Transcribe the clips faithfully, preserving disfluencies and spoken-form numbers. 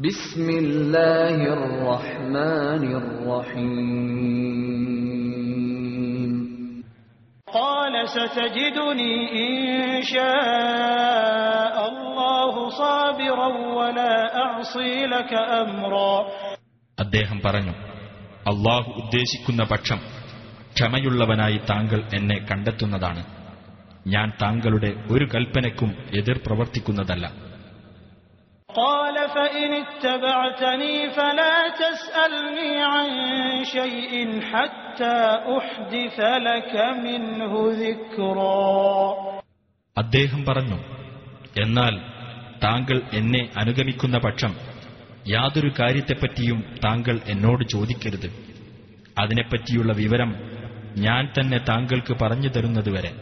ബിസ്മില്ലാഹിർ റഹ്മാനിർ റഹീം. ഖാല സതജിദുനി ഇൻശാ അല്ലാഹു സാബിറൻ വലാ അഅസി ലക അംറാ. അദ്ദേഹം പറഞ്ഞു, അല്ലാഹു ഉദ്ദേശിക്കുന്ന പക്ഷം ക്ഷമയുള്ളവനായി താങ്കൾ എന്നെ കണ്ടെത്തുന്നതാണ്. ഞാൻ താങ്കളുടെ ഒരു കൽപ്പനയ്ക്കും എതിർ പ്രവർത്തിക്കുന്നതല്ല. قال فإن اتبعتني فلا تسألني عن شيء حتى أحدث لك منه ذكرا. അദ്ദേഹം പറഞ്ഞു, എന്നാൽ താങ്കൾ എന്നെ അനുഗമിക്കുന്ന പക്ഷം യാതൊരു കാര്യത്തെപ്പറ്റിയും താങ്കൾ എന്നോട് ചോദിക്കരുത്. അതിനെപ്പറ്റിയുള്ള വിവരം ഞാൻ തന്നെ താങ്കൾക്ക് പറഞ്ഞു തരുന്നതുവരെ.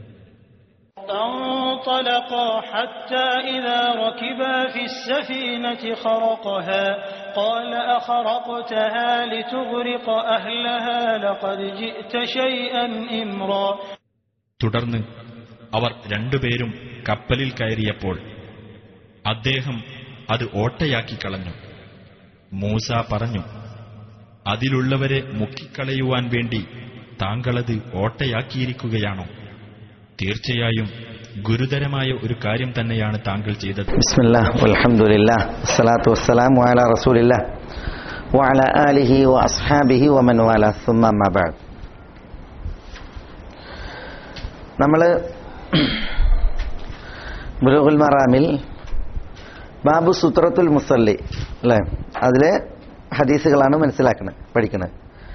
انطلقا حتى إذا ركبا في السفينة خرقها قال أخرقتها لتغرق أهلها لقد جئت شيئا إمرا. തുടർന്ന് അവർ രണ്ടുപേരും കപ്പലിൽ കയറിയപ്പോൾ അദ്ദേഹം അത് ഓട്ടയാക്കി കളഞ്ഞു. മൂസ പറഞ്ഞു, അതിലുള്ളവരെ മുക്കിക്കളയുവാൻ വേണ്ടി താങ്കളത് ഓട്ടയാക്കിയിരിക്കുകയാണോ? തീർച്ചയായും ഗുരുതരമായ ഒരു കാര്യം തന്നെയാണ് താങ്കൾ ചെയ്തത്. ബിസ്മില്ലാഹ് വൽഹംദുലില്ലാഹ് വസ്സലാത്തു വസ്സലാമു അലാ റസൂലില്ലാഹ് വഅലാ ആലിഹി വഅസ്ഹാബിഹി വമൻ വാലാ സുമ്മ അമ്മാ ബഅദ്. നമ്മൾ ബുലൂഗുൽ മറാമിൽ ബാബു സുത്രത്തുൽ മുസല്ലി അല്ലേ, അതിലെ ഹദീസുകളാണ് മനസ്സിലാക്കുന്നത്, പഠിക്കുന്നത്.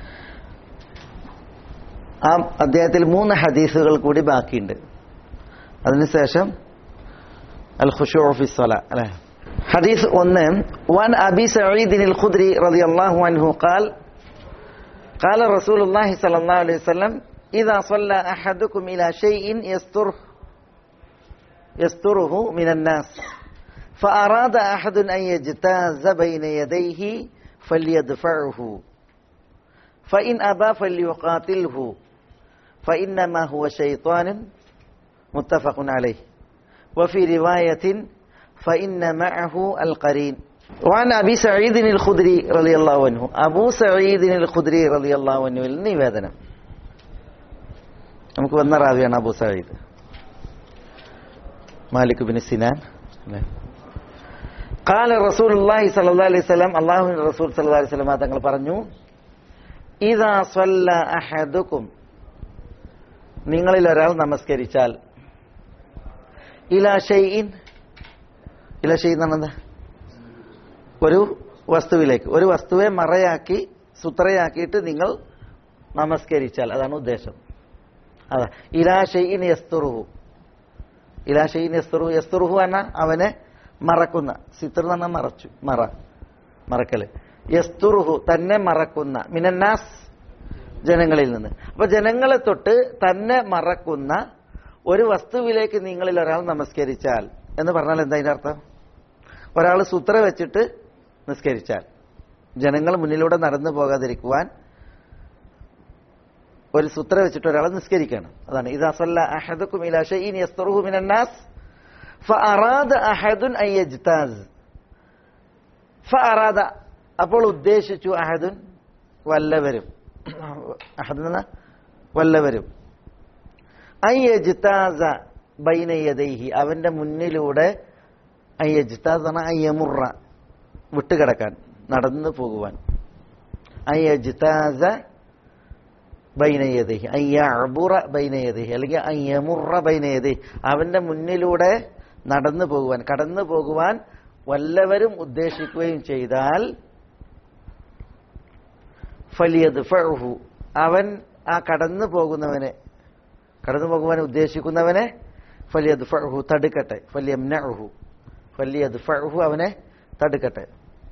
ആ അധ്യായത്തിൽ മൂന്ന് ഹദീസുകൾ കൂടി ബാക്കിയുണ്ട്. അതിനുശേഷം അൽ ഖുശൂഉ ഫി സ്വലാ അല്ലേ. ഹദീസ് ഒന്ന്, വൻ അബി സഈദ് അൽ ഖുദ്രി റളിയല്ലാഹു അൻഹു ഖാൽ ഖാല റസൂലുള്ളാഹി സ്വല്ലല്ലാഹു അലൈഹി വസല്ലം ഇദാ സ്വല്ല അഹദുകും ഇലാ ഷൈഇൻ യസ്തുർ യസ്തുറുഹു മിനൻ നാസ് ഫഅറാദ അഹദുൻ അൻ യജ്താസ ബൈന യദൈഹി ഫല്യദ്ഫഉഹു ഫഇൻ അബാ ഫല്യുഖാതിൽഹു ഫഇന്നമാ ഹുവ ശൈത്വാനുൻ മുത്തഫഖുൻ അലൈഹി വഫി റിവായത്തിൻ ഫഇന്ന മഅഹു അൽ ഖരീൻ. വഅൻ അബി സഈദ് അൽ ഖുദ്രി റളിയല്ലാഹു അൻഹു, അബൂ സഈദ് അൽ ഖുദ്രി റളിയല്ലാഹു അൻഹുവിൽ നിവേദനം. നമുക്ക് വന്ന റാവിയാണ് അബൂ സഈദ്, മാലിക് ബിൻ സിനാൻ. ഖാല റസൂലുള്ളാഹി സ്വല്ലല്ലാഹു അലൈഹി വസല്ലം, അല്ലാഹുവിന്റെ റസൂൽ സ്വല്ലല്ലാഹു അലൈഹി വസല്ലം തങ്ങൾ പറഞ്ഞു, ഇദാ സ്വല്ല അഹദുകും, നിങ്ങളിൽ ഒരാൾ നമസ്കരിച്ചാൽ, ഇലാ ഷൈഇൻ, ഇലാ ഷൈഇൻ എന്നാണ് ഒരു വസ്തുവിലേക്ക്, ഒരു വസ്തുവെ മറയാക്കി സുത്രയാക്കിയിട്ട് നിങ്ങൾ നമസ്കരിച്ചാൽ, അതാണ് ഉദ്ദേശം. അതാ ഇലാ ഷൈഇൻ യസ്തുറുഹു, ഇലാ ഷൈഇൻ യസ്തുറുഹു, യസ്തുറുഹു എന്ന അവനെ മറക്കുന്ന, സിത്ർ എന്ന് പറഞ്ഞാൽ മറച്ചു, മറ മറക്കല്, യസ്തുറുഹു തന്നെ മറക്കുന്ന, മിനന്നാസ് ജനങ്ങളിൽ നിന്ന്. അപ്പൊ ജനങ്ങളെ തൊട്ട് തന്നെ മറക്കുന്ന ഒരു വസ്തുവിലേക്ക് നിങ്ങളിൽ ഒരാൾ നമസ്കരിച്ചാൽ എന്ന് പറഞ്ഞാൽ എന്താ അതിന്റെ അർത്ഥം? ഒരാൾ സൂത്ര വെച്ചിട്ട് നിസ്കരിച്ചാൽ, ജനങ്ങൾ മുന്നിലൂടെ നടന്നു പോകാതിരിക്കുവാൻ ഒരു സൂത്ര വെച്ചിട്ട് ഒരാൾ നിസ്കരിക്കണം. അതാണ് ഇദാ സ്വല്ല അഹദുകും ഇലാ ഷൈഇൻ യസ്തുറുഹു മിനന്നാസ് ഫഅറാദ അഹദുൻ അൻ യജ്താസ്. ഫഅറാദ അപ്പോൾ ഉദ്ദേശിച്ചു, അഹദുൻ വല്ലവരും, അഹദുന വല്ലവരും, അൻ യജ്താസ ബൈന യദൈഹി അവന്റെ മുന്നിലൂടെ, അൻ യജ്താസ അൻ യമുറ വിട്ടുകിടക്കാൻ, നടന്നു പോകുവാൻ, അൻ യജ്താസ ബൈന യദൈഹി അൻ യഅബുറ ബൈന യദൈഹി അല്ലെങ്കിൽ അൻ യമുറ ബൈന യദൈഹി അവന്റെ മുന്നിലൂടെ നടന്നു പോകുവാൻ, കടന്നു പോകുവാൻ വല്ലവരും ഉദ്ദേശിക്കുകയും ചെയ്താൽ, ഫലിയദ്ഫഉഹു അവൻ ആ കടന്നു പോകുന്നവനെ, കടന്നു പോകുവാൻ ഉദ്ദേശിക്കുന്നവനെ ഫലിയദ്ഫഉഹു തടുക്കട്ടെ, ഫലിയംനഉഹു ഫലിയദ്ഫഉഹു അവനെ തടുക്കട്ടെ.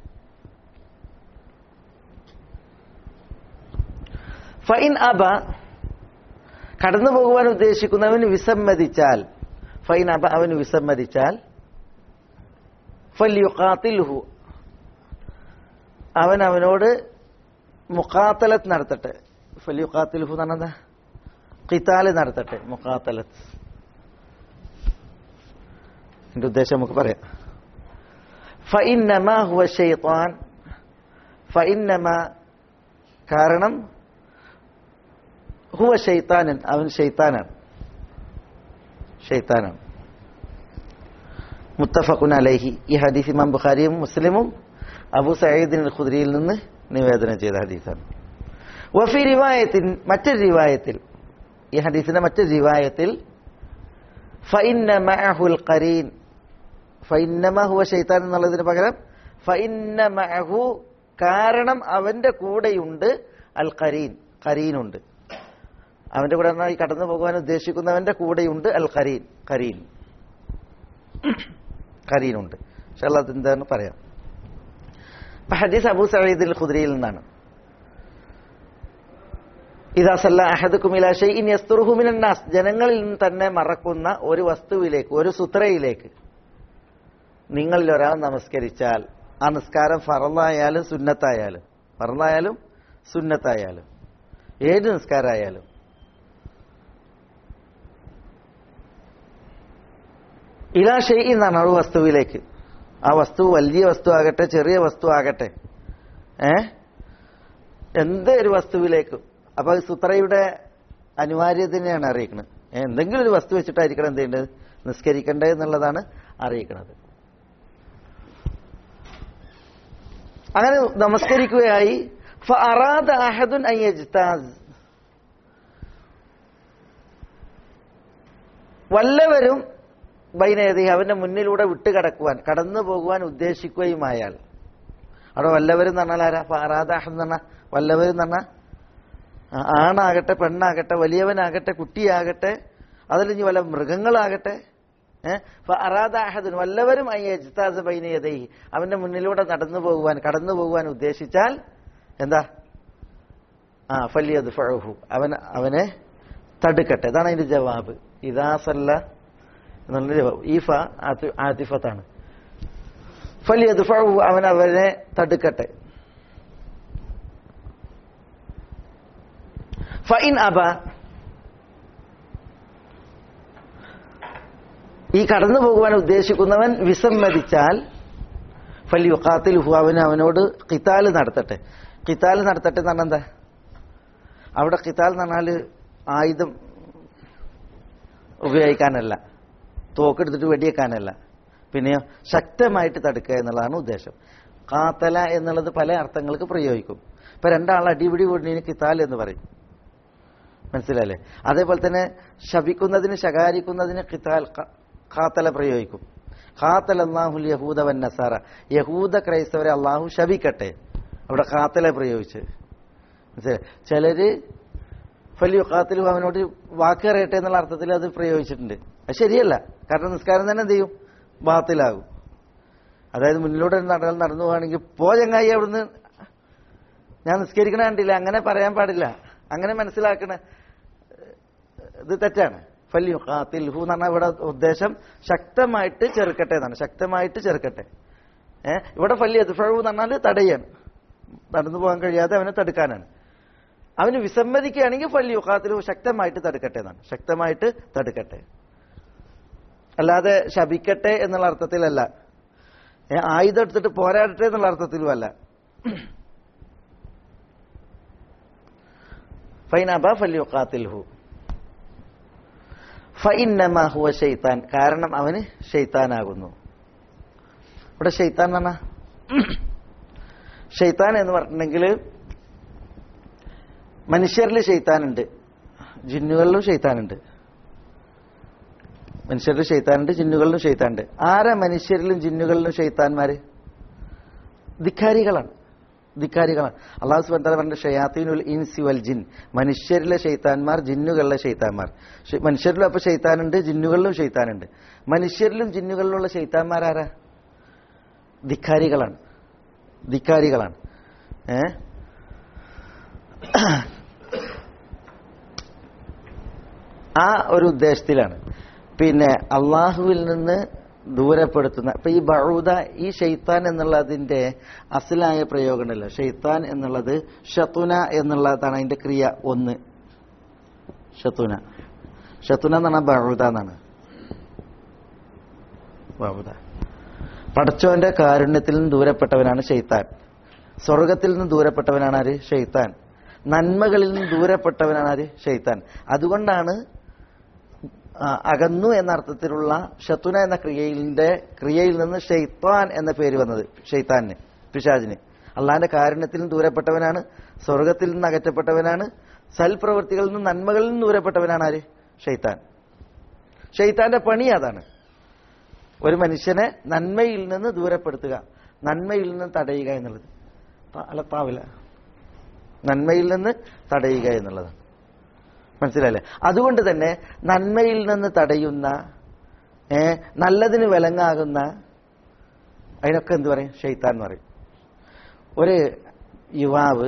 ഫഇൻ അബ കടന്നു പോകുവാൻ ഉദ്ദേശിക്കുന്നവൻ വിസമ്മതിച്ചാൽ, ഫൈൻ അബ അവൻ വിസമ്മതിച്ചാൽ, ഫല്യുഖാതിൽഹു അവൻ അവനോട് മുഖാത്തലത്ത് നടത്തട്ടെ. ഫല്യുഖാതിൽഹു എന്ന് പറഞ്ഞാൽ ഖിതാല് നടത്തട്ടെ, മുഖാത്തലത്ത്. എന്റെ ഉദ്ദേശം നമുക്ക് പറയാം. ഫഇന്നമാ ഹുവ ശൈത്താൻ, ഫഇന്നമാ കാരണം ഹുവ ശൈത്താനൻ അവൻ ശൈത്താനാണ്, ശൈത്താനാണ്. മുത്തഫഖുൻ അലൈഹി. ഈ ഹദീസ് ഇമാം ബുഖാരിയും മുസ്ലിമും അബൂ സഈദ് അൽ ഖുദ്രിയിൽ നിന്ന് നിവേദനം ചെയ്ത ഹദീസാണ്. വഫി റിവായത്തിൻ, മറ്റൊരു റിവായത്തിൽ, ഈ ഹദീസിന്റെ മറ്റൊരു റിവായത്തിൽ ഫഇന്ന മഅഹുൽ ഖരീൻ, ഫഇന്നമാ ഹുവ ശൈത്താൻ എന്നുള്ളതിന് പകരം ഫഇന്ന മഅഹു കാരണം അവന്റെ കൂടെയുണ്ട് അൽ ഖരീൻ, ഖരീനുണ്ട്. അവന്റെ കൂടെ ഈ കടന്നു പോകാൻ ഉദ്ദേശിക്കുന്നവന്റെ കൂടെയുണ്ട് അൽ ഖരീൻ, ഖരീൻ ഖരീനുണ്ട്. ഇൻഷാല്ലാഹ് അതെന്താണെന്ന് പറയാം. ഹദീസ് അബൂ സഈദ് അൽ ഖുദ്രിയിൽ നിന്നാണ്. ഇദാ സല്ല അഹദുക്കും ഇലാ ശൈഇൻ യസ്തുറുഹു മിനൻ നാസ്, ജനങ്ങളിൽ നിന്ന് തന്നെ മറക്കുന്ന ഒരു വസ്തുവിലേക്ക്, ഒരു സുത്രയിലേക്ക് നിങ്ങളിൽ ഒരാൾ നമസ്കരിച്ചാൽ, ആ നിസ്കാരം ഫർളായാലും സുന്നത്തായാലും, ഫർളായാലും സുന്നത്തായാലും ഏത് നിസ്കാരമായാലും, ഇലാ ഷൈഇൻ എന്നാണ് ഒരു വസ്തുവിലേക്ക്. ആ വസ്തു വലിയ വസ്തു ആകട്ടെ ചെറിയ വസ്തു ആകട്ടെ, ഏ എന്ത് ഒരു വസ്തുവിലേക്കും. അപ്പൊ സുത്രയുടെ അനിവാര്യതയാണ് അറിയിക്കുന്നത്. എന്തെങ്കിലും ഒരു വസ്തു വെച്ചിട്ടായിരിക്കണം എന്ത് ചെയ്യേണ്ടത്, നിസ്കരിക്കേണ്ടത് എന്നുള്ളതാണ് അറിയിക്കുന്നത്. അങ്ങനെ നമസ്കരിക്കുകയായി. ഫഅറാദ അഹദുൻ അൻ യജ്താസ്, വല്ലവരും ബൈനയദി അവന്റെ മുന്നിലൂടെ വിട്ടുകടക്കുവാൻ, കടന്നു പോകുവാൻ ഉദ്ദേശിക്കുകയുമായാൽ. അവിടെ വല്ലവരും എന്ന് പറഞ്ഞാൽ ആരാ? ഫഅറാദ അഹദ് എന്ന് പറഞ്ഞാൽ വല്ലവരും എന്ന് പറഞ്ഞാൽ ആണാകട്ടെ പെണ്ണാകട്ടെ വലിയവനാകട്ടെ കുട്ടിയാകട്ടെ അതിലിഞ്ഞ് വല്ല മൃഗങ്ങളാകട്ടെ. ഏഹ് ഫഅറാദ അഹദുൻ വല്ലവരും അൻ യജ്താസ് ബൈന യദൈഹി അവന്റെ മുന്നിലൂടെ നടന്നു പോകുവാൻ, കടന്നു പോകുവാൻ ഉദ്ദേശിച്ചാൽ എന്താ? ആ ഫല്യദ്ഫഉഹു അവൻ അവനെ തടുക്കട്ടെ. ഇതാണ് അതിന്റെ ജവാബ്. ഇദാ സല്ല എന്നുള്ള ജവാബ്. ഈ ഫ ആതിഫത്താണ്. ഫല്യദ്ഫഉഹു അവൻ അവനെ തടുക്കട്ടെ. ഫഇൻ അബ, ഈ കടന്നു പോകുവാൻ ഉദ്ദേശിക്കുന്നവൻ വിസമ്മതിച്ചാൽ ഫല്യുഖാതിൽഹു അവന് അവനോട് ഖിതാൽ നടത്തട്ടെ. ഖിതാൽ നടത്തട്ടെ എന്ന് പറഞ്ഞാൽ എന്താ? അവിടെ ഖിതാൽ എന്ന് പറഞ്ഞാൽ ആയുധം ഉപയോഗിക്കാനല്ല, തോക്കെടുത്തിട്ട് വെടിയേക്കാനല്ല, പിന്നെയോ ശക്തമായിട്ട് തടുക്കുക എന്നുള്ളതാണ് ഉദ്ദേശം. ഖാതല എന്നുള്ളത് പല അർത്ഥങ്ങൾക്ക് പ്രയോഗിക്കും. ഇപ്പൊ രണ്ടാൾ അടിപിടി കൂടിന് ഖിതാൽ എന്ന് പറയും, മനസ്സിലല്ലേ? അതേപോലെ തന്നെ ശപിക്കുന്നതിന് ശകാരിക്കുന്നതിന് ഖിതാൽ ഖാതല പ്രയോഗിക്കും. ഖാതല അല്ലാഹുൽ യഹൂദ വൻ നസാറ, യഹൂദ ക്രൈസ്തവരെ അള്ളാഹു ശപിക്കട്ടെ, അവിടെ ഖാതല പ്രയോഗിച്ച്. മനസ്സിലായി? ചിലര് ഫല്യുഖാതിലു അവനോട് വാക്കേറിയട്ടെ എന്നുള്ള അർത്ഥത്തിൽ അത് പ്രയോഗിച്ചിട്ടുണ്ട്. അത് ശരിയല്ല. കാരണം നിസ്കാരം തന്നെ എന്ത് ചെയ്യും? ബാത്തിലാകും. അതായത് മുന്നിലൂടെ നട നടന്നു പോവുകയാണെങ്കിൽ പോ ചങ്ങായി അവിടുന്ന്, ഞാൻ നിസ്കരിക്കണ കണ്ടില്ല, അങ്ങനെ പറയാൻ പാടില്ല. അങ്ങനെ മനസ്സിലാക്കണ ഇത് തെറ്റാണ്. ഫല്യുഖാതിൽഹു എന്ന് പറഞ്ഞാൽ ഇവിടെ ഉദ്ദേശം ശക്തമായിട്ട് ചെറുക്കട്ടെ എന്നാണ്, ശക്തമായിട്ട് ചെറുക്കട്ടെ. ഏഹ് ഇവിടെ ഫല്യദ്ഫഉ എന്ന് പറഞ്ഞാൽ തടയാണ്, നടന്നു പോകാൻ കഴിയാതെ അവനെ തടുക്കാനാണ്. അവന് വിസമ്മതിക്കുകയാണെങ്കിൽ ഫല്യുഖാതിൽഹു ശക്തമായിട്ട് തടുക്കട്ടെ എന്നാണ്, ശക്തമായിട്ട് തടുക്കട്ടെ. അല്ലാതെ ശപിക്കട്ടെ എന്നുള്ള അർത്ഥത്തിലല്ല, ആയുധം എടുത്തിട്ട് പോരാടട്ടെ എന്നുള്ള അർത്ഥത്തിലുമല്ല. ഫൈൻ അബ ഫല്യുഖാതിൽഹു ഫഇന്നമാ ഹുവ ശൈത്താൻ, കാരണം അവന് ശൈത്താനാകുന്നു. ഇവിടെ ശൈത്താൻ എന്ന് പറഞ്ഞാ, ശൈത്താൻ എന്ന് പറഞ്ഞിട്ടുണ്ടെങ്കിൽ മനുഷ്യരിൽ ശൈത്താനുണ്ട്, ജിന്നുകളിലും ശൈത്താനുണ്ട്. മനുഷ്യരിൽ ശൈത്താനുണ്ട്, ജിന്നുകളിലും ശൈത്താനുണ്ട്. ആരാ മനുഷ്യരിലും ജിന്നുകളിലും ശൈത്താന്മാര്? ധിക്കാരികളാണ്, ധിക്കാരികളാണ്. അല്ലാഹു സുബ്ഹാനഹു വ തആല പറഞ്ഞ ഷയാത്തീനുൽ ഇൻസി വൽ ജിൻ, മനുഷ്യരിലെ ശൈത്താന്മാർ ജിന്നുകളിലെ ശൈത്താന്മാർ. മനുഷ്യരിലും അപ്പൊ ശൈത്താനുണ്ട്, ജിന്നുകളിലും ശൈത്താനുണ്ട്. മനുഷ്യരിലും ജിന്നുകളിലുള്ള ശൈത്താന്മാരാരാ? ധിക്കാരികളാണ്, ധിക്കാരികളാണ്. ഏ ആ ഒരു ഉദ്ദേശത്തിലാണ്. പിന്നെ അള്ളാഹുവിൽ നിന്ന് ദൂരപ്പെടുത്തുന്ന, ഇപ്പൊ ഈ ബഊദ, ഈ ഷെയ്ത്താൻ എന്നുള്ളതിന്റെ അസലായ പ്രയോഗമുണ്ടല്ലോ, ഷെയ്ത്താൻ എന്നുള്ളത് ഷതുന എന്നുള്ളതാണ് അതിന്റെ ക്രിയ ഒന്ന്. ഷതുന, ഷതുന എന്ന് പറഞ്ഞാൽ ബഊദ എന്നാണ്. ബഊദ പടച്ചോന്റെ കാരുണ്യത്തിൽ നിന്ന് ദൂരപ്പെട്ടവനാണ് ശൈത്താൻ. സ്വർഗത്തിൽ നിന്ന് ദൂരപ്പെട്ടവനാണ് ആര്? ശൈത്താൻ. നന്മകളിൽ നിന്ന് ദൂരപ്പെട്ടവനാണ് ആര്? ശൈത്താൻ. അതുകൊണ്ടാണ് അകന്നു എന്ന അർത്ഥത്തിലുള്ള ഷത്തുന എന്ന ക്രിയയിലെ ക്രിയയിൽ നിന്ന് ഷൈത്താൻ എന്ന പേര് വന്നത്. ഷൈത്താന്, പിശാചിന്. അള്ളാന്റെ കാരുണ്യത്തിൽ നിന്ന് ദൂരപ്പെട്ടവനാണ്, സ്വർഗത്തിൽ നിന്ന് അകറ്റപ്പെട്ടവനാണ്, സൽപ്രവൃത്തികളിൽ നിന്ന് നന്മകളിൽ നിന്ന് ദൂരപ്പെട്ടവനാണ് ആര്? ഷൈത്താൻ. ഷൈത്താന്റെ പണി അതാണ്. ഒരു മനുഷ്യനെ നന്മയിൽ നിന്ന് ദൂരപ്പെടുത്തുക, നന്മയിൽ നിന്ന് തടയുക എന്നുള്ളത്. അലത്താവില്ല, നന്മയിൽ നിന്ന് തടയുക എന്നുള്ളതാണ്. മനസ്സിലായില്ലേ? അതുകൊണ്ട് തന്നെ നന്മയിൽ നിന്ന് തടയുന്ന, ഏ നല്ലതിന് വിലങ്ങാകുന്ന അതിനൊക്കെ എന്ത് പറയും? ശൈത്താൻ എന്ന് പറയും. ഒരു യുവാവ്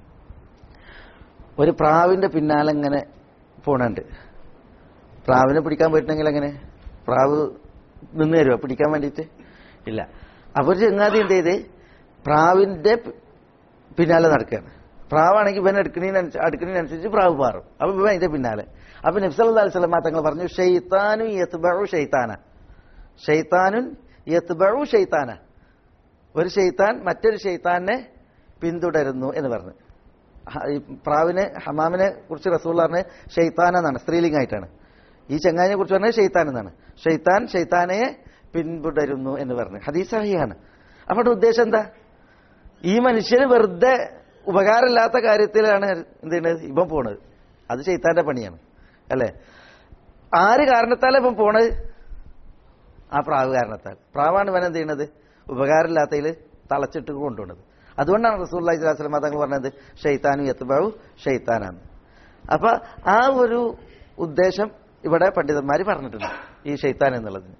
ഒരു പ്രാവിന്റെ പിന്നാലെ ഇങ്ങനെ പോണുണ്ട്. പ്രാവിനെ പിടിക്കാൻ പറ്റണമെങ്കിൽ എങ്ങനെ? പ്രാവ് നിന്ന് തരുമോ പിടിക്കാൻ വേണ്ടിയിട്ട്? ഇല്ല. അപ്പൊ ഒരു ചങ്ങാതി എന്ത് ചെയ്ത് പ്രാവിന്റെ പിന്നാലെ നടക്കുകയാണ്. പ്രാവാണെങ്കിൽ ഇവൻ എടുക്കണീനനുസരിച്ച് അടുക്കണീനനുസരിച്ച് പ്രാവ് മാറും. അപ്പൊ ഇവൻ ഇതിന്റെ പിന്നാലെ. അപ്പൊ നബി സല്ലല്ലാഹു അലൈഹി വസല്ലം തങ്ങൾ പറഞ്ഞു, ഷൈത്താനു യത്ബഉ ഷൈത്താന, ഷൈത്താനുൻ യത്ബഉ ഷൈത്താന, ഒരു ഷൈത്താൻ മറ്റൊരു ഷൈത്താനെ പിന്തുടരുന്നു എന്ന് പറഞ്ഞു. ഈ പ്രാവിനെ ഹമാമിനെ കുറിച്ച് റസൂൽ പറഞ്ഞത് ഷൈത്താൻ എന്നാണ്, സ്ത്രീലിംഗമായിട്ടാണ്. ഈ ചങ്ങാതിനെ കുറിച്ച് പറഞ്ഞത് ഷൈത്താൻ എന്നാണ്. ഷൈത്താൻ ഷൈത്താനെ പിന്തുടരുന്നു എന്ന് പറഞ്ഞു. ഹദീസ് സഹിഹാണ്. അവിടെ ഉദ്ദേശം എന്താ? ഈ മനുഷ്യന് വെറുതെ ഉപകാരമില്ലാത്ത കാര്യത്തിലാണ് എന്ത് ചെയ്യുന്നത്? ഇവൻ പോണത്. അത് ശൈത്താന്റെ പണിയാണ്, അല്ലേ? ആര് കാരണത്താലും ഇവൻ പോണത്? ആ പ്രാവ് കാരണത്താൽ. പ്രാവാണ് ഇവൻ എന്ത് ചെയ്യണത്? ഉപകാരമില്ലാത്തതിൽ തളച്ചിട്ട് കൊണ്ടുപോണത്. അതുകൊണ്ടാണ് റസൂലുള്ളാഹി സ്വല്ലല്ലാഹു അലൈഹി വസല്ലം തങ്ങൾ പറഞ്ഞത് ഷൈത്താനു യത്ബഉ ഷൈത്താനാണ്. അപ്പൊ ആ ഒരു ഉദ്ദേശം ഇവിടെ പണ്ഡിതന്മാർ പറഞ്ഞിട്ടുണ്ട് ഈ ഷൈത്താൻ എന്നുള്ളതിന്.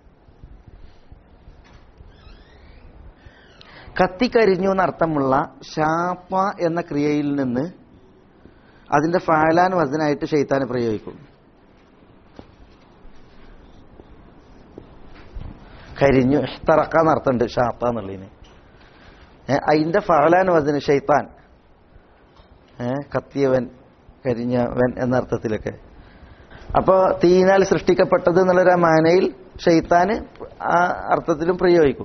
കത്തിക്കരിഞ്ഞു എന്നർത്ഥമുള്ള ഷാപ്പ എന്ന ക്രിയയിൽ നിന്ന് അതിന്റെ ഫഅലാൻ വസനായിട്ട് ഷൈത്താനെ പ്രയോഗിക്കും. കരിഞ്ഞു ഇഹ്തറഖ എന്നർത്ഥമുണ്ട് ഷാപ്പ എന്നുള്ളതിന്. അതിന്റെ ഫഅലാൻ വസന് ഷൈത്താൻ, കത്തിയവൻ, കരിഞ്ഞവൻ എന്ന അർത്ഥത്തിലൊക്കെ. അപ്പോ തീയിനാൽ സൃഷ്ടിക്കപ്പെട്ടത് എന്നുള്ളൊരു മാനയിൽ ഷൈത്താന് ആ അർത്ഥത്തിലും പ്രയോഗിക്കും.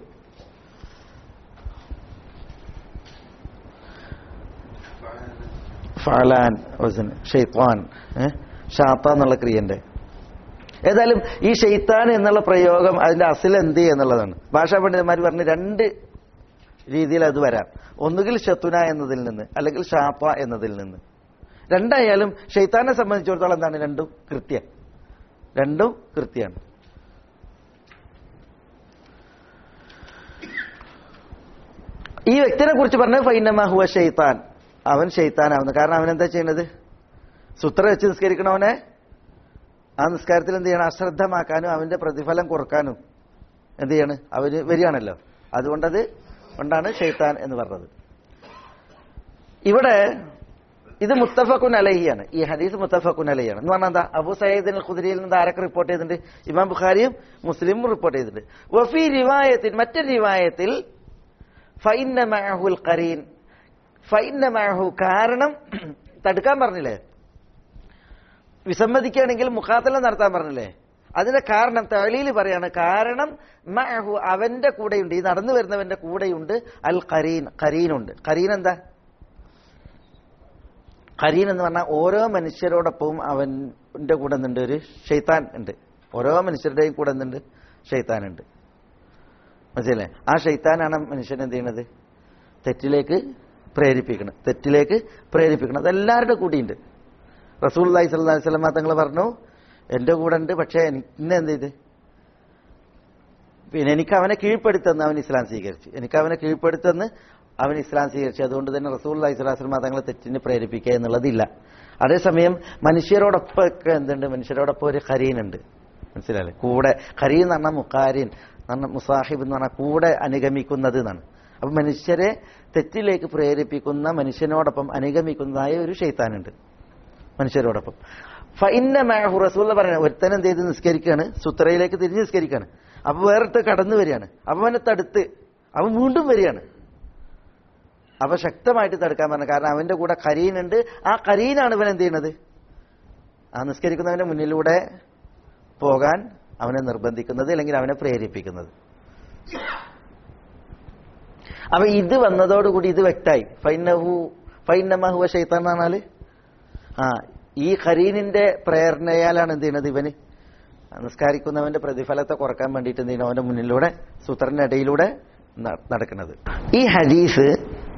ഫഅലാൻ വസൻ ഷൈത്താൻ, ഷാത്ത എന്നുള്ള ക്രിയന്റെ. ഏതായാലും ഈ ഷൈത്താൻ എന്നുള്ള പ്രയോഗം അതിന്റെ അസിൽ എന്ത് എന്നുള്ളതാണ്. ഭാഷാ പണ്ഡിതന്മാർ പറഞ്ഞ് രണ്ട് രീതിയിൽ അത് വരാം. ഒന്നുകിൽ ഷത്തുന എന്നതിൽ നിന്ന്, അല്ലെങ്കിൽ ഷാപ്പ എന്നതിൽ നിന്ന്. രണ്ടായാലും ഷൈത്താനെ സംബന്ധിച്ചിടത്തോളം എന്താണ്? രണ്ടും കൃത്യം, രണ്ടും കൃത്യമാണ്. ഈ വ്യക്തിനെ കുറിച്ച് പറഞ്ഞത് ഫൈനമാ ഹുവ ഷൈത്താൻ, അവൻ ഷൈത്താനാവുന്നു. കാരണം അവൻ എന്താ ചെയ്യുന്നത്? സുത്ര വെച്ച് നിസ്കരിക്കണവനെ ആ നിസ്കാരത്തിൽ എന്ത് ചെയ്യണം? അശ്രദ്ധമാക്കാനും അവന്റെ പ്രതിഫലം കുറക്കാനും എന്ത് ചെയ്യാണ്? അവന് വരികയാണല്ലോ. അതുകൊണ്ടത് കൊണ്ടാണ് ഷൈത്താൻ എന്ന് പറഞ്ഞത്. ഇവിടെ ഇത് മുത്തഫഖുൻ അലൈഹിയാണ്. ഈ ഹദീസ് മുത്തഫഖുൻ അലൈഹിയാണ് എന്ന് പറഞ്ഞാൽ എന്താ? അബൂ സഈദ് അൽ ഖുദ്രിയിൽ നിന്ന് ആരൊക്കെ റിപ്പോർട്ട് ചെയ്തിട്ടുണ്ട്? ഇമാം ബുഖാരിയും മുസ്ലിമും റിപ്പോർട്ട് ചെയ്തിട്ടുണ്ട്. വഫീ റിവായത്തിൽ, മറ്റൊരു റിവായത്തിൽ ഫഇന്ന മഅഹുൽ ഖരീൻ, ഫഇന്ന മഅഹു, കാരണം തടുക്കാൻ പറഞ്ഞില്ലേ? വിസമ്മതിക്കുകയാണെങ്കിൽ മുഖാത്തല നടത്താൻ പറഞ്ഞില്ലേ? അതിന്റെ കാരണം തഅലീൽ പറയാണ്. കാരണം മഅഹു, അവന്റെ കൂടെയുണ്ട്, ഈ നടന്നു വരുന്നവന്റെ കൂടെയുണ്ട് അൽ ഖരീൻ, ഖരീനുണ്ട്. ഖരീൻ എന്താ? ഖരീൻ എന്ന് പറഞ്ഞാൽ ഓരോ മനുഷ്യരോടൊപ്പവും അവന്റെ കൂടെ എന്തുണ്ട്? ഒരു ഷൈത്താൻ ഉണ്ട്. ഓരോ മനുഷ്യരുടെയും കൂടെ എന്തുണ്ട്? ഷൈത്താൻ ഉണ്ട്. മനസ്സിലല്ലേ? ആ ഷൈത്താനാണ് മനുഷ്യൻ എന്ത് ചെയ്യണത്? തെറ്റിലേക്ക് പ്രേരിപ്പിക്കണം, തെറ്റിലേക്ക് പ്രേരിപ്പിക്കണം. അതെല്ലാവരുടെ കൂടിയുണ്ട്. റസൂലുള്ളാഹി സ്വല്ലല്ലാഹു അലൈഹി വസല്ലം തങ്ങൾ പറഞ്ഞു, എന്റെ കൂടെ ഉണ്ട്, പക്ഷെ എന്നെ എന്ത് ചെയ്ത്? പിന്നെ എനിക്ക് അവനെ കീഴ്പ്പെടുത്തെന്ന് അവൻ ഇസ്ലാം സ്വീകരിച്ചു. എനിക്ക് അവനെ കീഴ്പ്പെടുത്തെന്ന് അവൻ ഇസ്ലാം സ്വീകരിച്ചു. അതുകൊണ്ട് തന്നെ റസൂലുള്ളാഹി സ്വല്ലല്ലാഹു അലൈഹി വസല്ലം തങ്ങളെ തെറ്റിന് പ്രേരിപ്പിക്കുക എന്നുള്ളതില്ല. അതേസമയം മനുഷ്യരോടൊപ്പമൊക്കെ എന്തുണ്ട്? മനുഷ്യരോടൊപ്പം ഒരു ഖരീനുണ്ട്. മനസ്സിലായില്ലേ? കൂടെ. ഖരീൻ എന്ന് പറഞ്ഞാൽ മുഖാരിൻ എന്ന് പറഞ്ഞാൽ മുസാഹിബ് എന്ന് പറഞ്ഞാൽ കൂടെ അനുഗമിക്കുന്നത് എന്നാണ്. അപ്പൊ മനുഷ്യരെ തെറ്റിലേക്ക് പ്രേരിപ്പിക്കുന്ന, മനുഷ്യനോടൊപ്പം അനുഗമിക്കുന്നതായ ഒരു ഷൈത്താനുണ്ട് മനുഷ്യരോടൊപ്പം. ഫഇന്ന മഅഹു, റസൂൽ പറയുന്നത്, ഒരുത്തൻ എന്ത് ചെയ്ത് നിസ്കരിക്കുകയാണ്? സുത്രയിലേക്ക് തിരിഞ്ഞ് നിസ്കരിക്കുകയാണ്. അപ്പൊ വേറിട്ട് കടന്നു വരികയാണ്. അപ്പൊ അവനെ തടുത്ത് അവൻ വീണ്ടും വരികയാണ്. അപ്പൊ ശക്തമായിട്ട് തടുക്കാൻ പറഞ്ഞു. കാരണം അവന്റെ കൂടെ ഖരീനുണ്ട്. ആ ഖരീനാണ് ഇവൻ എന്ത് ചെയ്യണത്? ആ നിസ്കരിക്കുന്നവന്റെ മുന്നിലൂടെ പോകാൻ അവനെ നിർബന്ധിക്കുന്നത്, അല്ലെങ്കിൽ അവനെ പ്രേരിപ്പിക്കുന്നത്. അപ്പൊ ഇത് വന്നതോടുകൂടി ഇത് വ്യക്തമായി. ഫൈനഹു ഫൈനമഹുവ ശൈത്താൻ എന്ന് പറഞ്ഞാല് ആ ഈ ഖരീനിന്റെ പ്രേരണയാലാണ് എന്ത് ചെയ്യണത്, ഇവന് നിസ്കാരിക്കുന്നവന്റെ പ്രതിഫലത്തെ കുറക്കാൻ വേണ്ടിയിട്ട് എന്ത് ചെയ്യണം, അവന്റെ മുന്നിലൂടെ സൂത്രന്റെ ഇടയിലൂടെ നടക്കുന്നത്. ഈ ഹദീസ്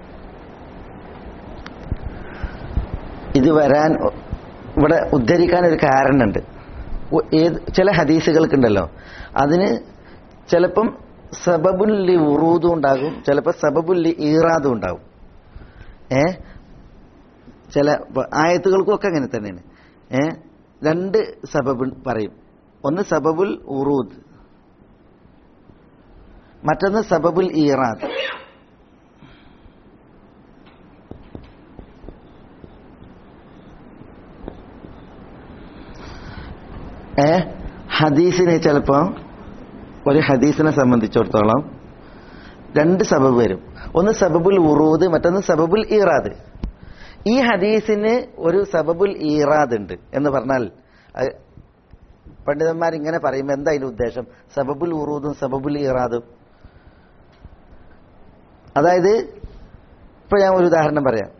ഇത് വരാൻ ഇവിടെ ഉദ്ധരിക്കാൻ ഒരു കാരണമുണ്ട്. ഏത് ചില ഹദീസുകൾക്കുണ്ടല്ലോ അതിന് ചിലപ്പം സബബുല്ലി ഉറൂദും ഉണ്ടാകും, ചിലപ്പോൾ സബബുല്ലി ഈറാദും ഉണ്ടാകും. ഏ ചില ആയത്തുകൾക്കും ഒക്കെ അങ്ങനെ തന്നെയാണ്. ഏ രണ്ട് സബബ് പറയും. ഒന്ന് സബബുൽ ഉറൂദ്, മറ്റൊന്ന് സബബുൽ ഈറാദ്. ഏ ഹദീസിന് ചിലപ്പോൾ ഒരു ഹദീസിനെ സംബന്ധിച്ചിടത്തോളം രണ്ട് സബബ് വരും. ഒന്ന് സബബുൽ ഉറൂദ്, മറ്റൊന്ന് സബബുൽ ഈറാദ്. ഈ ഹദീസിന് ഒരു സബബുൽ ഈറാദ് ഉണ്ട് എന്ന് പറഞ്ഞാൽ പണ്ഡിതന്മാർ ഇങ്ങനെ പറയുമ്പോൾ എന്താ അതിന്റെ ഉദ്ദേശം? സബബുൽ ഉറൂദും സബബുൽ ഈറാദും. അതായത് ഇപ്പൊ ഞാൻ ഒരു ഉദാഹരണം പറയാം.